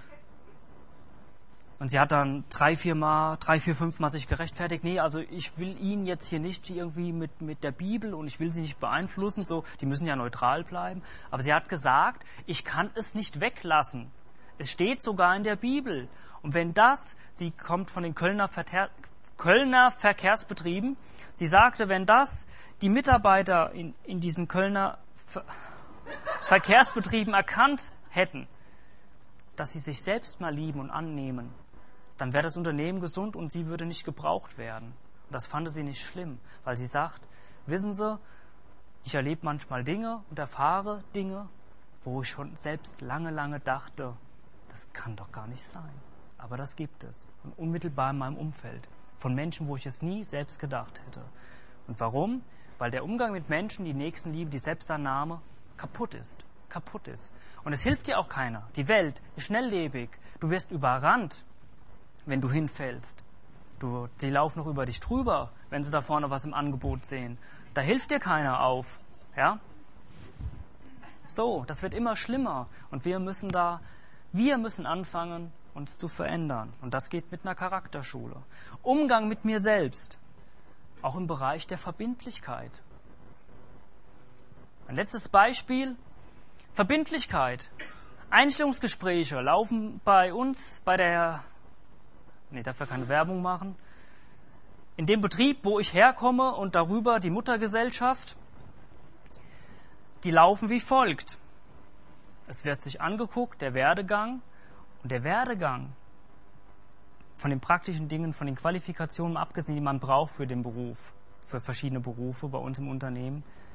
sie hat dann 3, 4, 5 Mal sich gerechtfertigt. Nee, also ich will ihn jetzt hier nicht irgendwie mit der Bibel und ich will sie nicht beeinflussen, so, die müssen ja neutral bleiben. Aber sie hat gesagt, ich kann es nicht weglassen. Es steht sogar in der Bibel. Und wenn sie kommt von den Kölner Verkehrsbetrieben, sie sagte, wenn das die Mitarbeiter in diesen Kölner Verkehrsbetrieben erkannt hätten, dass sie sich selbst mal lieben und annehmen, dann wäre das Unternehmen gesund und sie würde nicht gebraucht werden. Und das fand sie nicht schlimm, weil sie sagt, wissen Sie, ich erlebe manchmal Dinge und erfahre Dinge, wo ich schon selbst lange, lange dachte, das kann doch gar nicht sein. Aber das gibt es. Und unmittelbar in meinem Umfeld. Von Menschen, wo ich es nie selbst gedacht hätte. Und warum? Weil der Umgang mit Menschen, die Nächstenliebe, die Selbstannahme kaputt ist. Und es hilft dir auch keiner. Die Welt ist schnelllebig. Du wirst überrannt, wenn du hinfällst. Die laufen noch über dich drüber, wenn sie da vorne was im Angebot sehen. Da hilft dir keiner auf. Ja? So, das wird immer schlimmer. Und wir müssen anfangen, uns zu verändern. Und das geht mit einer Charakterschule. Umgang mit mir selbst. Auch im Bereich der Verbindlichkeit. Ein letztes Beispiel. Verbindlichkeit. Einstellungsgespräche laufen bei uns, darf ja keine Werbung machen. In dem Betrieb, wo ich herkomme und darüber die Muttergesellschaft, die laufen wie folgt. Es wird sich angeguckt, der Werdegang. Und der Werdegang von den praktischen Dingen, von den Qualifikationen abgesehen, die man braucht für den Beruf, für verschiedene Berufe bei uns im Unternehmen,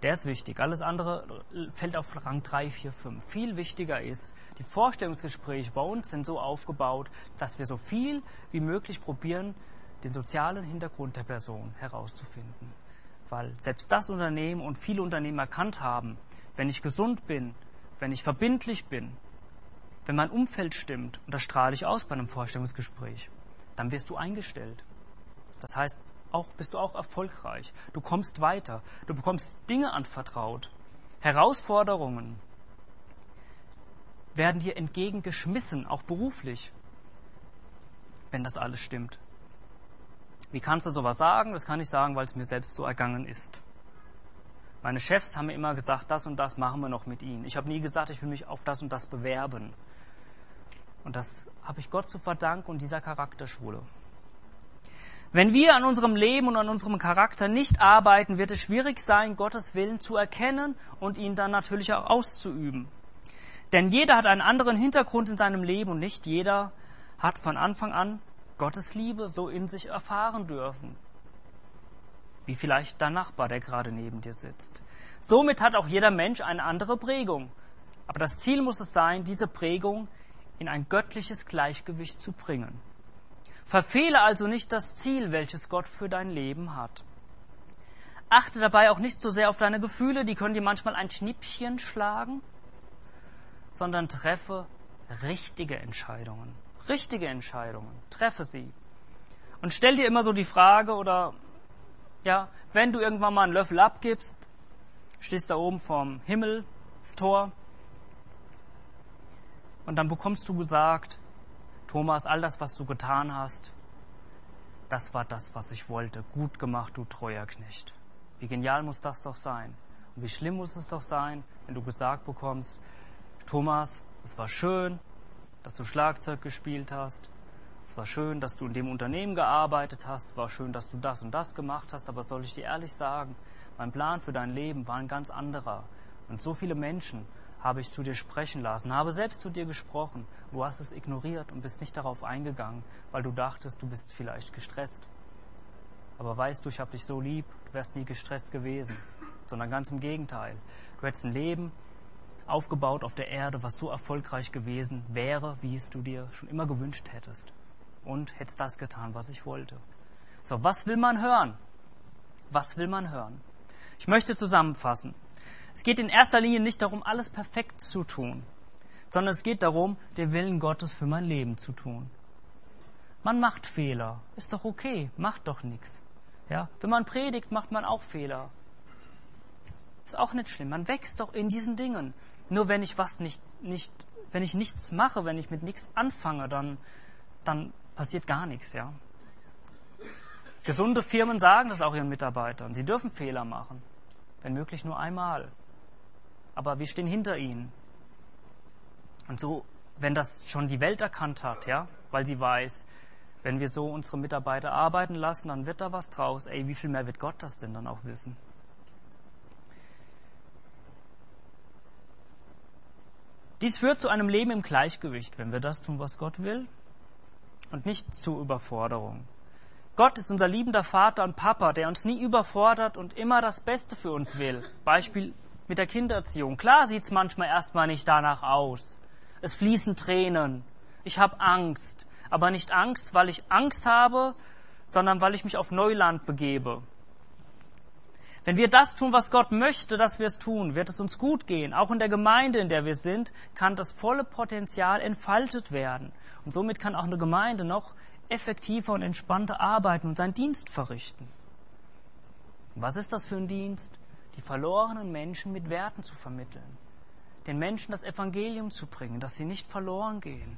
Der ist wichtig. Alles andere fällt auf Rang 3, 4, 5. Viel wichtiger ist, die Vorstellungsgespräche bei uns sind so aufgebaut, dass wir so viel wie möglich probieren, den sozialen Hintergrund der Person herauszufinden. Weil selbst das Unternehmen und viele Unternehmen erkannt haben, wenn ich gesund bin, wenn ich verbindlich bin, wenn mein Umfeld stimmt, und das strahle ich aus bei einem Vorstellungsgespräch, dann wirst du eingestellt. Das heißt, bist du auch erfolgreich. Du kommst weiter. Du bekommst Dinge anvertraut. Herausforderungen werden dir entgegengeschmissen, auch beruflich, wenn das alles stimmt. Wie kannst du sowas sagen? Das kann ich sagen, weil es mir selbst so ergangen ist. Meine Chefs haben mir immer gesagt, das und das machen wir noch mit ihnen. Ich habe nie gesagt, ich will mich auf das und das bewerben. Und das habe ich Gott zu verdanken und dieser Charakterschule. Wenn wir an unserem Leben und an unserem Charakter nicht arbeiten, wird es schwierig sein, Gottes Willen zu erkennen und ihn dann natürlich auch auszuüben. Denn jeder hat einen anderen Hintergrund in seinem Leben und nicht jeder hat von Anfang an Gottes Liebe so in sich erfahren dürfen. Wie vielleicht dein Nachbar, der gerade neben dir sitzt. Somit hat auch jeder Mensch eine andere Prägung. Aber das Ziel muss es sein, diese Prägung in ein göttliches Gleichgewicht zu bringen. Verfehle also nicht das Ziel, welches Gott für dein Leben hat. Achte dabei auch nicht so sehr auf deine Gefühle, die können dir manchmal ein Schnippchen schlagen, sondern treffe richtige Entscheidungen. Richtige Entscheidungen. Treffe sie. Und stell dir immer so die Frage, wenn du irgendwann mal einen Löffel abgibst, stehst da oben vorm Himmelstor und dann bekommst du gesagt, Thomas, all das, was du getan hast, das war das, was ich wollte. Gut gemacht, du treuer Knecht. Wie genial muss das doch sein? Und wie schlimm muss es doch sein, wenn du gesagt bekommst, Thomas, es war schön, dass du Schlagzeug gespielt hast. Es war schön, dass du in dem Unternehmen gearbeitet hast. Es war schön, dass du das und das gemacht hast. Aber soll ich dir ehrlich sagen, mein Plan für dein Leben war ein ganz anderer. Und so viele Menschen habe ich zu dir sprechen lassen, habe selbst zu dir gesprochen. Du hast es ignoriert und bist nicht darauf eingegangen, weil du dachtest, du bist vielleicht gestresst. Aber weißt du, ich habe dich so lieb, du wärst nie gestresst gewesen, sondern ganz im Gegenteil. Du hättest ein Leben aufgebaut auf der Erde, was so erfolgreich gewesen wäre, wie es du dir schon immer gewünscht hättest. Und hättest das getan, was ich wollte. So, was will man hören? Was will man hören? Ich möchte zusammenfassen. Es geht in erster Linie nicht darum, alles perfekt zu tun, sondern es geht darum, den Willen Gottes für mein Leben zu tun. Man macht Fehler, ist doch okay, macht doch nichts. Ja? Wenn man predigt, macht man auch Fehler. Ist auch nicht schlimm, man wächst doch in diesen Dingen. Nur wenn ich wenn ich nichts mache, wenn ich mit nichts anfange, dann passiert gar nichts, ja. Gesunde Firmen sagen das auch ihren Mitarbeitern. Sie dürfen Fehler machen, wenn möglich nur einmal. Aber wir stehen hinter ihnen. Und so, wenn das schon die Welt erkannt hat, ja, weil sie weiß, wenn wir so unsere Mitarbeiter arbeiten lassen, dann wird da was draus. Wie viel mehr wird Gott das denn dann auch wissen? Dies führt zu einem Leben im Gleichgewicht, wenn wir das tun, was Gott will, und nicht zu Überforderung. Gott ist unser liebender Vater und Papa, der uns nie überfordert und immer das Beste für uns will. Beispiel mit der Kindererziehung. Klar sieht es manchmal erstmal nicht danach aus. Es fließen Tränen. Ich habe Angst. Aber nicht Angst, weil ich Angst habe, sondern weil ich mich auf Neuland begebe. Wenn wir das tun, was Gott möchte, dass wir es tun, wird es uns gut gehen. Auch in der Gemeinde, in der wir sind, kann das volle Potenzial entfaltet werden. Und somit kann auch eine Gemeinde noch effektiver und entspannter arbeiten und seinen Dienst verrichten. Und was ist das für ein Dienst? Die verlorenen Menschen mit Werten zu vermitteln. Den Menschen das Evangelium zu bringen, dass sie nicht verloren gehen.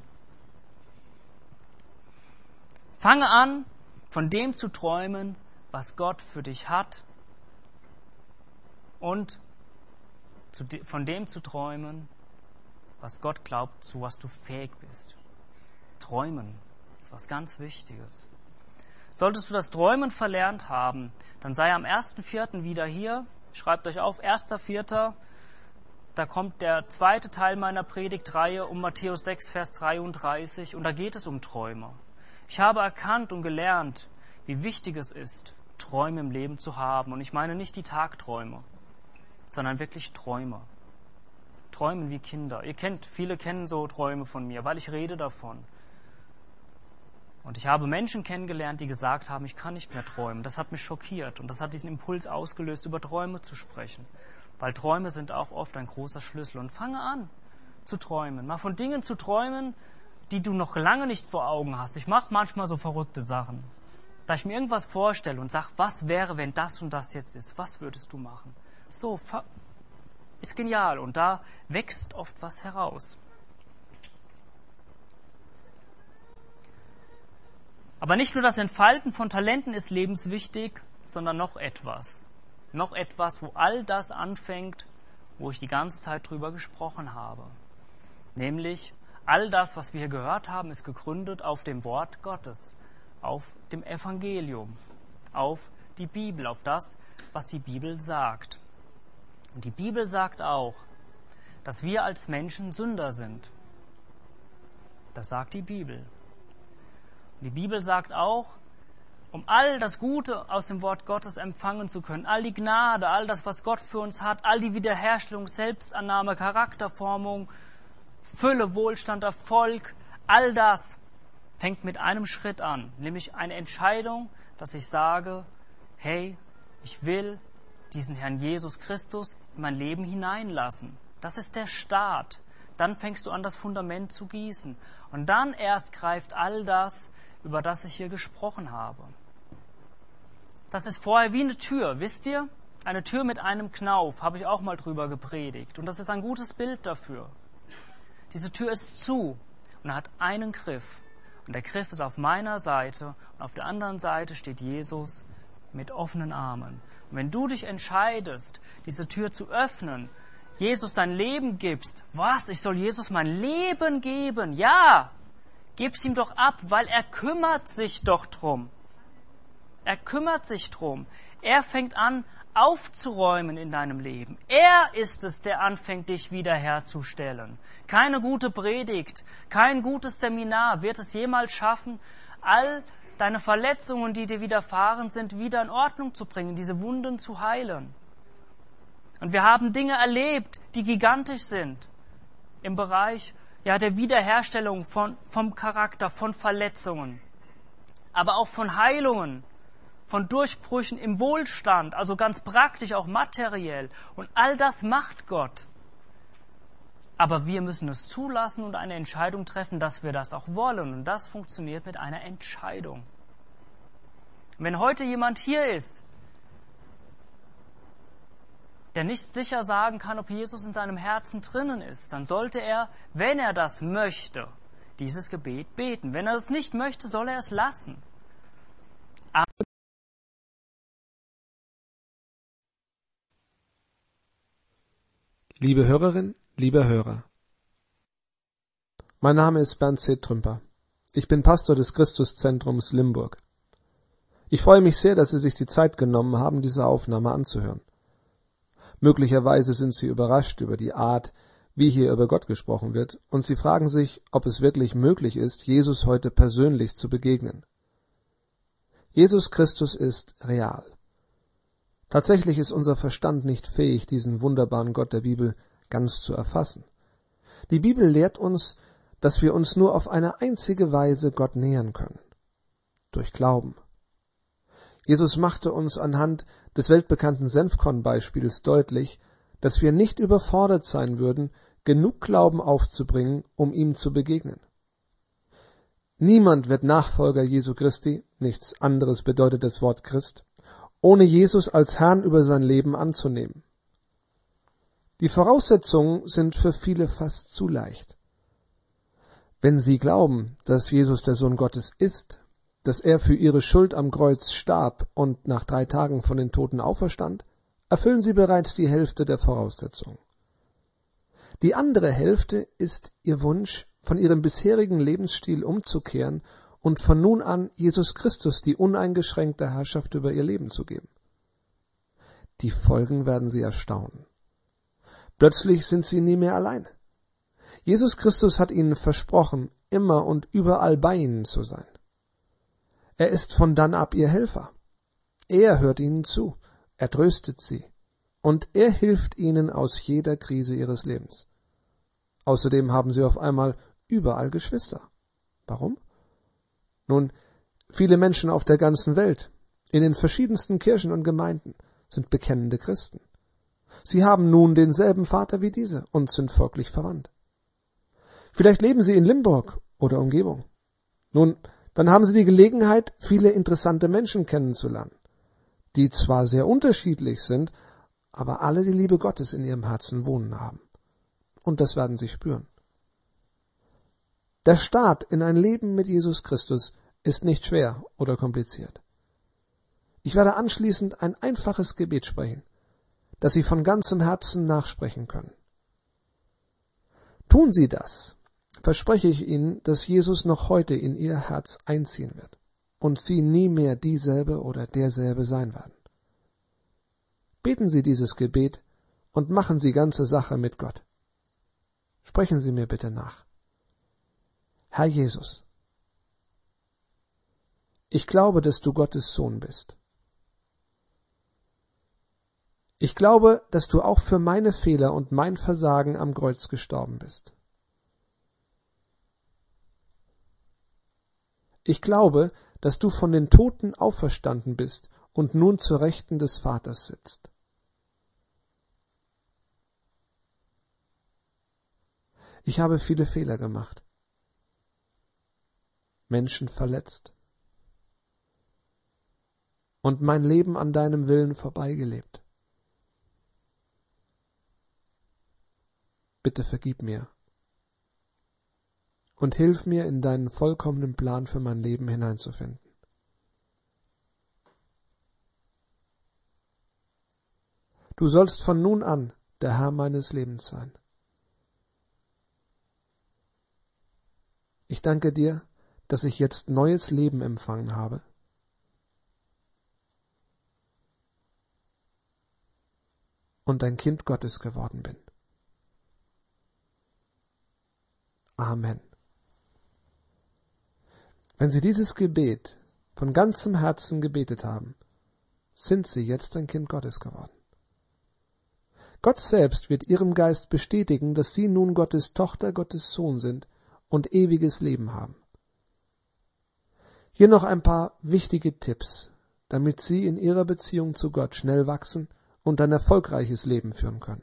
Fange an, von dem zu träumen, was Gott für dich hat, und von dem zu träumen, was Gott glaubt, zu was du fähig bist. Träumen ist was ganz Wichtiges. Solltest du das Träumen verlernt haben, dann sei am 1.4. wieder hier. Schreibt euch auf, 1.4. Da kommt der zweite Teil meiner Predigtreihe um Matthäus 6, Vers 33 und da geht es um Träume. Ich habe erkannt und gelernt, wie wichtig es ist, Träume im Leben zu haben. Und ich meine nicht die Tagträume. sondern wirklich Träume. Träumen wie Kinder. Viele kennen so Träume von mir, weil ich rede davon. Und ich habe Menschen kennengelernt, die gesagt haben, ich kann nicht mehr träumen. Das hat mich schockiert und das hat diesen Impuls ausgelöst, über Träume zu sprechen. Weil Träume sind auch oft ein großer Schlüssel. Und fange an zu träumen. Mal von Dingen zu träumen, die du noch lange nicht vor Augen hast. Ich mache manchmal so verrückte Sachen. Da ich mir irgendwas vorstelle und sage, was wäre, wenn das und das jetzt ist? Was würdest du machen? So, ist genial und da wächst oft was heraus. Aber nicht nur das Entfalten von Talenten ist lebenswichtig, sondern noch etwas. Noch etwas, wo all das anfängt, wo ich die ganze Zeit drüber gesprochen habe. Nämlich, all das, was wir hier gehört haben, ist gegründet auf dem Wort Gottes, auf dem Evangelium, auf die Bibel, auf das, was die Bibel sagt. Und die Bibel sagt auch, dass wir als Menschen Sünder sind. Das sagt die Bibel. Und die Bibel sagt auch, um all das Gute aus dem Wort Gottes empfangen zu können, all die Gnade, all das, was Gott für uns hat, all die Wiederherstellung, Selbstannahme, Charakterformung, Fülle, Wohlstand, Erfolg, all das fängt mit einem Schritt an, nämlich eine Entscheidung, dass ich sage, hey, ich will diesen Herrn Jesus Christus in mein Leben hineinlassen. Das ist der Start. Dann fängst du an, das Fundament zu gießen. Und dann erst greift all das, über das ich hier gesprochen habe. Das ist vorher wie eine Tür, wisst ihr? Eine Tür mit einem Knauf, habe ich auch mal drüber gepredigt. Und das ist ein gutes Bild dafür. Diese Tür ist zu und hat einen Griff. Und der Griff ist auf meiner Seite und auf der anderen Seite steht Jesus mit offenen Armen. Und wenn du dich entscheidest, diese Tür zu öffnen, Jesus dein Leben gibst, was? Ich soll Jesus mein Leben geben? Ja! Gib's ihm doch ab, weil er kümmert sich doch drum. Er kümmert sich drum. Er fängt an, aufzuräumen in deinem Leben. Er ist es, der anfängt, dich wiederherzustellen. Keine gute Predigt, kein gutes Seminar wird es jemals schaffen, all deine Verletzungen, die dir widerfahren sind, wieder in Ordnung zu bringen, diese Wunden zu heilen. Und wir haben Dinge erlebt, die gigantisch sind im Bereich der Wiederherstellung vom Charakter, von Verletzungen, aber auch von Heilungen, von Durchbrüchen im Wohlstand, also ganz praktisch, auch materiell. Und all das macht Gott. Aber wir müssen es zulassen und eine Entscheidung treffen, dass wir das auch wollen. Und das funktioniert mit einer Entscheidung. Und wenn heute jemand hier ist, der nicht sicher sagen kann, ob Jesus in seinem Herzen drinnen ist, dann sollte er, wenn er das möchte, dieses Gebet beten. Wenn er es nicht möchte, soll er es lassen. Liebe Hörerin, lieber Hörer, mein Name ist Bernd C. Trümper. Ich bin Pastor des Christuszentrums Limburg. Ich freue mich sehr, dass Sie sich die Zeit genommen haben, diese Aufnahme anzuhören. Möglicherweise sind Sie überrascht über die Art, wie hier über Gott gesprochen wird, und Sie fragen sich, ob es wirklich möglich ist, Jesus heute persönlich zu begegnen. Jesus Christus ist real. Tatsächlich ist unser Verstand nicht fähig, diesen wunderbaren Gott der Bibel ganz zu erfassen. Die Bibel lehrt uns, dass wir uns nur auf eine einzige Weise Gott nähern können: durch Glauben. Jesus machte uns anhand des weltbekannten Senfkorn-Beispiels deutlich, dass wir nicht überfordert sein würden, genug Glauben aufzubringen, um ihm zu begegnen. Niemand wird Nachfolger Jesu Christi, nichts anderes bedeutet das Wort Christ, ohne Jesus als Herrn über sein Leben anzunehmen. Die Voraussetzungen sind für viele fast zu leicht. Wenn sie glauben, dass Jesus der Sohn Gottes ist, dass er für ihre Schuld am Kreuz starb und nach 3 Tagen von den Toten auferstand, erfüllen sie bereits die Hälfte der Voraussetzungen. Die andere Hälfte ist ihr Wunsch, von ihrem bisherigen Lebensstil umzukehren und von nun an Jesus Christus die uneingeschränkte Herrschaft über ihr Leben zu geben. Die Folgen werden sie erstaunen. Plötzlich sind sie nie mehr allein. Jesus Christus hat ihnen versprochen, immer und überall bei ihnen zu sein. Er ist von dann ab ihr Helfer. Er hört ihnen zu, er tröstet sie und er hilft ihnen aus jeder Krise ihres Lebens. Außerdem haben sie auf einmal überall Geschwister. Warum? Nun, viele Menschen auf der ganzen Welt, in den verschiedensten Kirchen und Gemeinden, sind bekennende Christen. Sie haben nun denselben Vater wie diese und sind folglich verwandt. Vielleicht leben sie in Limburg oder Umgebung. Nun, dann haben sie die Gelegenheit, viele interessante Menschen kennenzulernen, die zwar sehr unterschiedlich sind, aber alle die Liebe Gottes in ihrem Herzen wohnen haben. Und das werden sie spüren. Der Start in ein Leben mit Jesus Christus ist nicht schwer oder kompliziert. Ich werde anschließend ein einfaches Gebet sprechen, das Sie von ganzem Herzen nachsprechen können. Tun Sie das, verspreche ich Ihnen, dass Jesus noch heute in Ihr Herz einziehen wird und Sie nie mehr dieselbe oder derselbe sein werden. Beten Sie dieses Gebet und machen Sie ganze Sache mit Gott. Sprechen Sie mir bitte nach. Herr Jesus, ich glaube, dass du Gottes Sohn bist. Ich glaube, dass du auch für meine Fehler und mein Versagen am Kreuz gestorben bist. Ich glaube, dass du von den Toten auferstanden bist und nun zur Rechten des Vaters sitzt. Ich habe viele Fehler gemacht, Menschen verletzt und mein Leben an deinem Willen vorbeigelebt. Bitte vergib mir und hilf mir, in deinen vollkommenen Plan für mein Leben hineinzufinden. Du sollst von nun an der Herr meines Lebens sein. Ich danke dir, dass ich jetzt neues Leben empfangen habe. Und ein Kind Gottes geworden bin. Amen. Wenn Sie dieses Gebet von ganzem Herzen gebetet haben, sind Sie jetzt ein Kind Gottes geworden. Gott selbst wird Ihrem Geist bestätigen, dass Sie nun Gottes Tochter, Gottes Sohn sind und ewiges Leben haben. Hier noch ein paar wichtige Tipps, damit Sie in Ihrer Beziehung zu Gott schnell wachsen und ein erfolgreiches Leben führen können.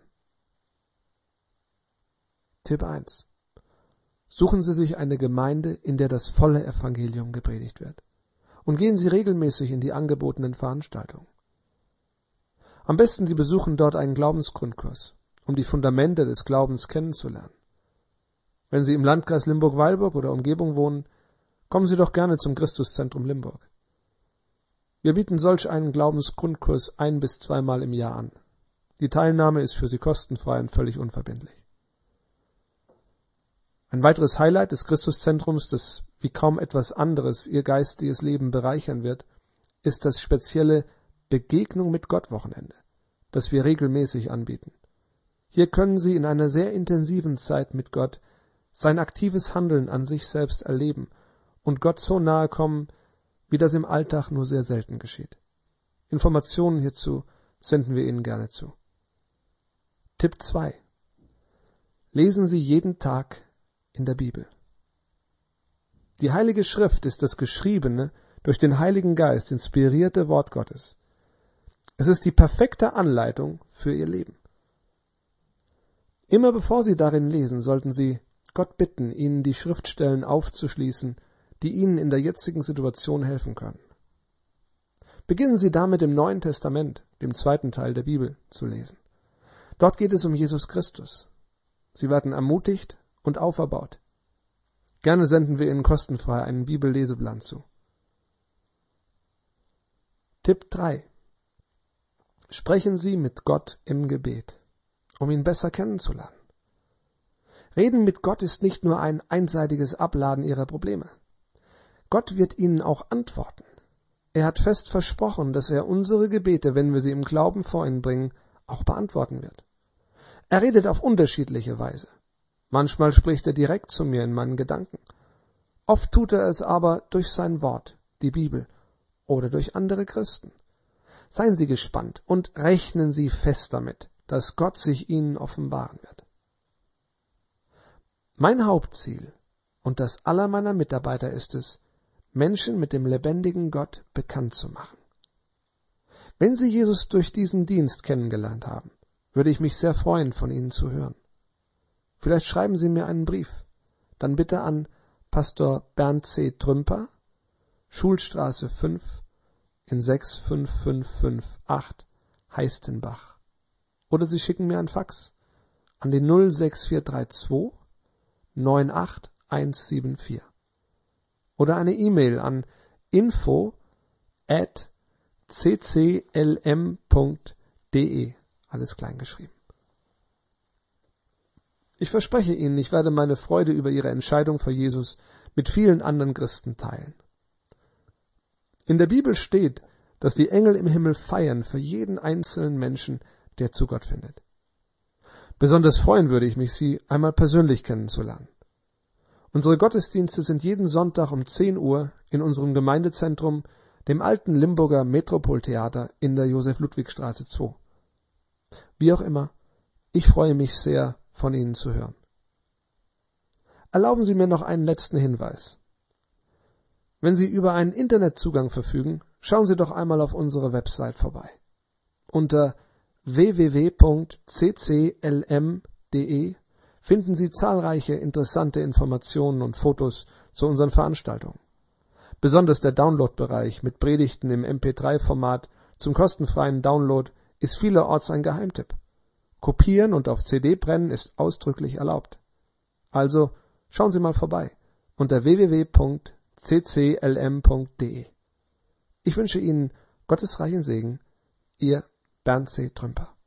Tipp 1. Suchen Sie sich eine Gemeinde, in der das volle Evangelium gepredigt wird. Und gehen Sie regelmäßig in die angebotenen Veranstaltungen. Am besten Sie besuchen dort einen Glaubensgrundkurs, um die Fundamente des Glaubens kennenzulernen. Wenn Sie im Landkreis Limburg-Weilburg oder Umgebung wohnen, kommen Sie doch gerne zum Christuszentrum Limburg. Wir bieten solch einen Glaubensgrundkurs 1- bis 2-mal im Jahr an. Die Teilnahme ist für Sie kostenfrei und völlig unverbindlich. Ein weiteres Highlight des Christuszentrums, das wie kaum etwas anderes Ihr geistiges Leben bereichern wird, ist das spezielle Begegnung mit Gott Wochenende, das wir regelmäßig anbieten. Hier können Sie in einer sehr intensiven Zeit mit Gott sein aktives Handeln an sich selbst erleben und Gott so nahe kommen, wie das im Alltag nur sehr selten geschieht. Informationen hierzu senden wir Ihnen gerne zu. Tipp 2. Lesen Sie jeden Tag in der Bibel. Die Heilige Schrift ist das geschriebene, durch den Heiligen Geist inspirierte Wort Gottes. Es ist die perfekte Anleitung für Ihr Leben. Immer bevor Sie darin lesen, sollten Sie Gott bitten, Ihnen die Schriftstellen aufzuschließen, die Ihnen in der jetzigen Situation helfen können. Beginnen Sie damit im Neuen Testament, dem 2. Teil der Bibel, zu lesen. Dort geht es um Jesus Christus. Sie werden ermutigt und auferbaut. Gerne senden wir Ihnen kostenfrei einen Bibelleseplan zu. Tipp 3. Sprechen Sie mit Gott im Gebet, um ihn besser kennenzulernen. Reden mit Gott ist nicht nur ein einseitiges Abladen Ihrer Probleme. Gott wird Ihnen auch antworten. Er hat fest versprochen, dass er unsere Gebete, wenn wir sie im Glauben vor ihn bringen, auch beantworten wird. Er redet auf unterschiedliche Weise. Manchmal spricht er direkt zu mir in meinen Gedanken. Oft tut er es aber durch sein Wort, die Bibel, oder durch andere Christen. Seien Sie gespannt und rechnen Sie fest damit, dass Gott sich Ihnen offenbaren wird. Mein Hauptziel und das aller meiner Mitarbeiter ist es, Menschen mit dem lebendigen Gott bekannt zu machen. Wenn Sie Jesus durch diesen Dienst kennengelernt haben, würde ich mich sehr freuen, von Ihnen zu hören. Vielleicht schreiben Sie mir einen Brief, dann bitte an Pastor Bernd C. Trümper, Schulstraße 5 in 65558 Heistenbach. Oder Sie schicken mir ein Fax an die 06432 98174. Oder eine E-Mail an info@cclm.de, alles klein geschrieben. Ich verspreche Ihnen, ich werde meine Freude über Ihre Entscheidung für Jesus mit vielen anderen Christen teilen. In der Bibel steht, dass die Engel im Himmel feiern für jeden einzelnen Menschen, der zu Gott findet. Besonders freuen würde ich mich, Sie einmal persönlich kennenzulernen. Unsere Gottesdienste sind jeden Sonntag um 10 Uhr in unserem Gemeindezentrum, dem alten Limburger Metropoltheater in der Josef-Ludwig-Straße 2. Wie auch immer, ich freue mich sehr, von Ihnen zu hören. Erlauben Sie mir noch einen letzten Hinweis. Wenn Sie über einen Internetzugang verfügen, schauen Sie doch einmal auf unsere Website vorbei. Unter www.cclm.de finden Sie zahlreiche interessante Informationen und Fotos zu unseren Veranstaltungen. Besonders der Download-Bereich mit Predigten im MP3-Format zum kostenfreien Download ist vielerorts ein Geheimtipp. Kopieren und auf CD brennen ist ausdrücklich erlaubt. Also schauen Sie mal vorbei unter www.cclm.de. Ich wünsche Ihnen Gottes reichen Segen, Ihr Bernd C. Trümper.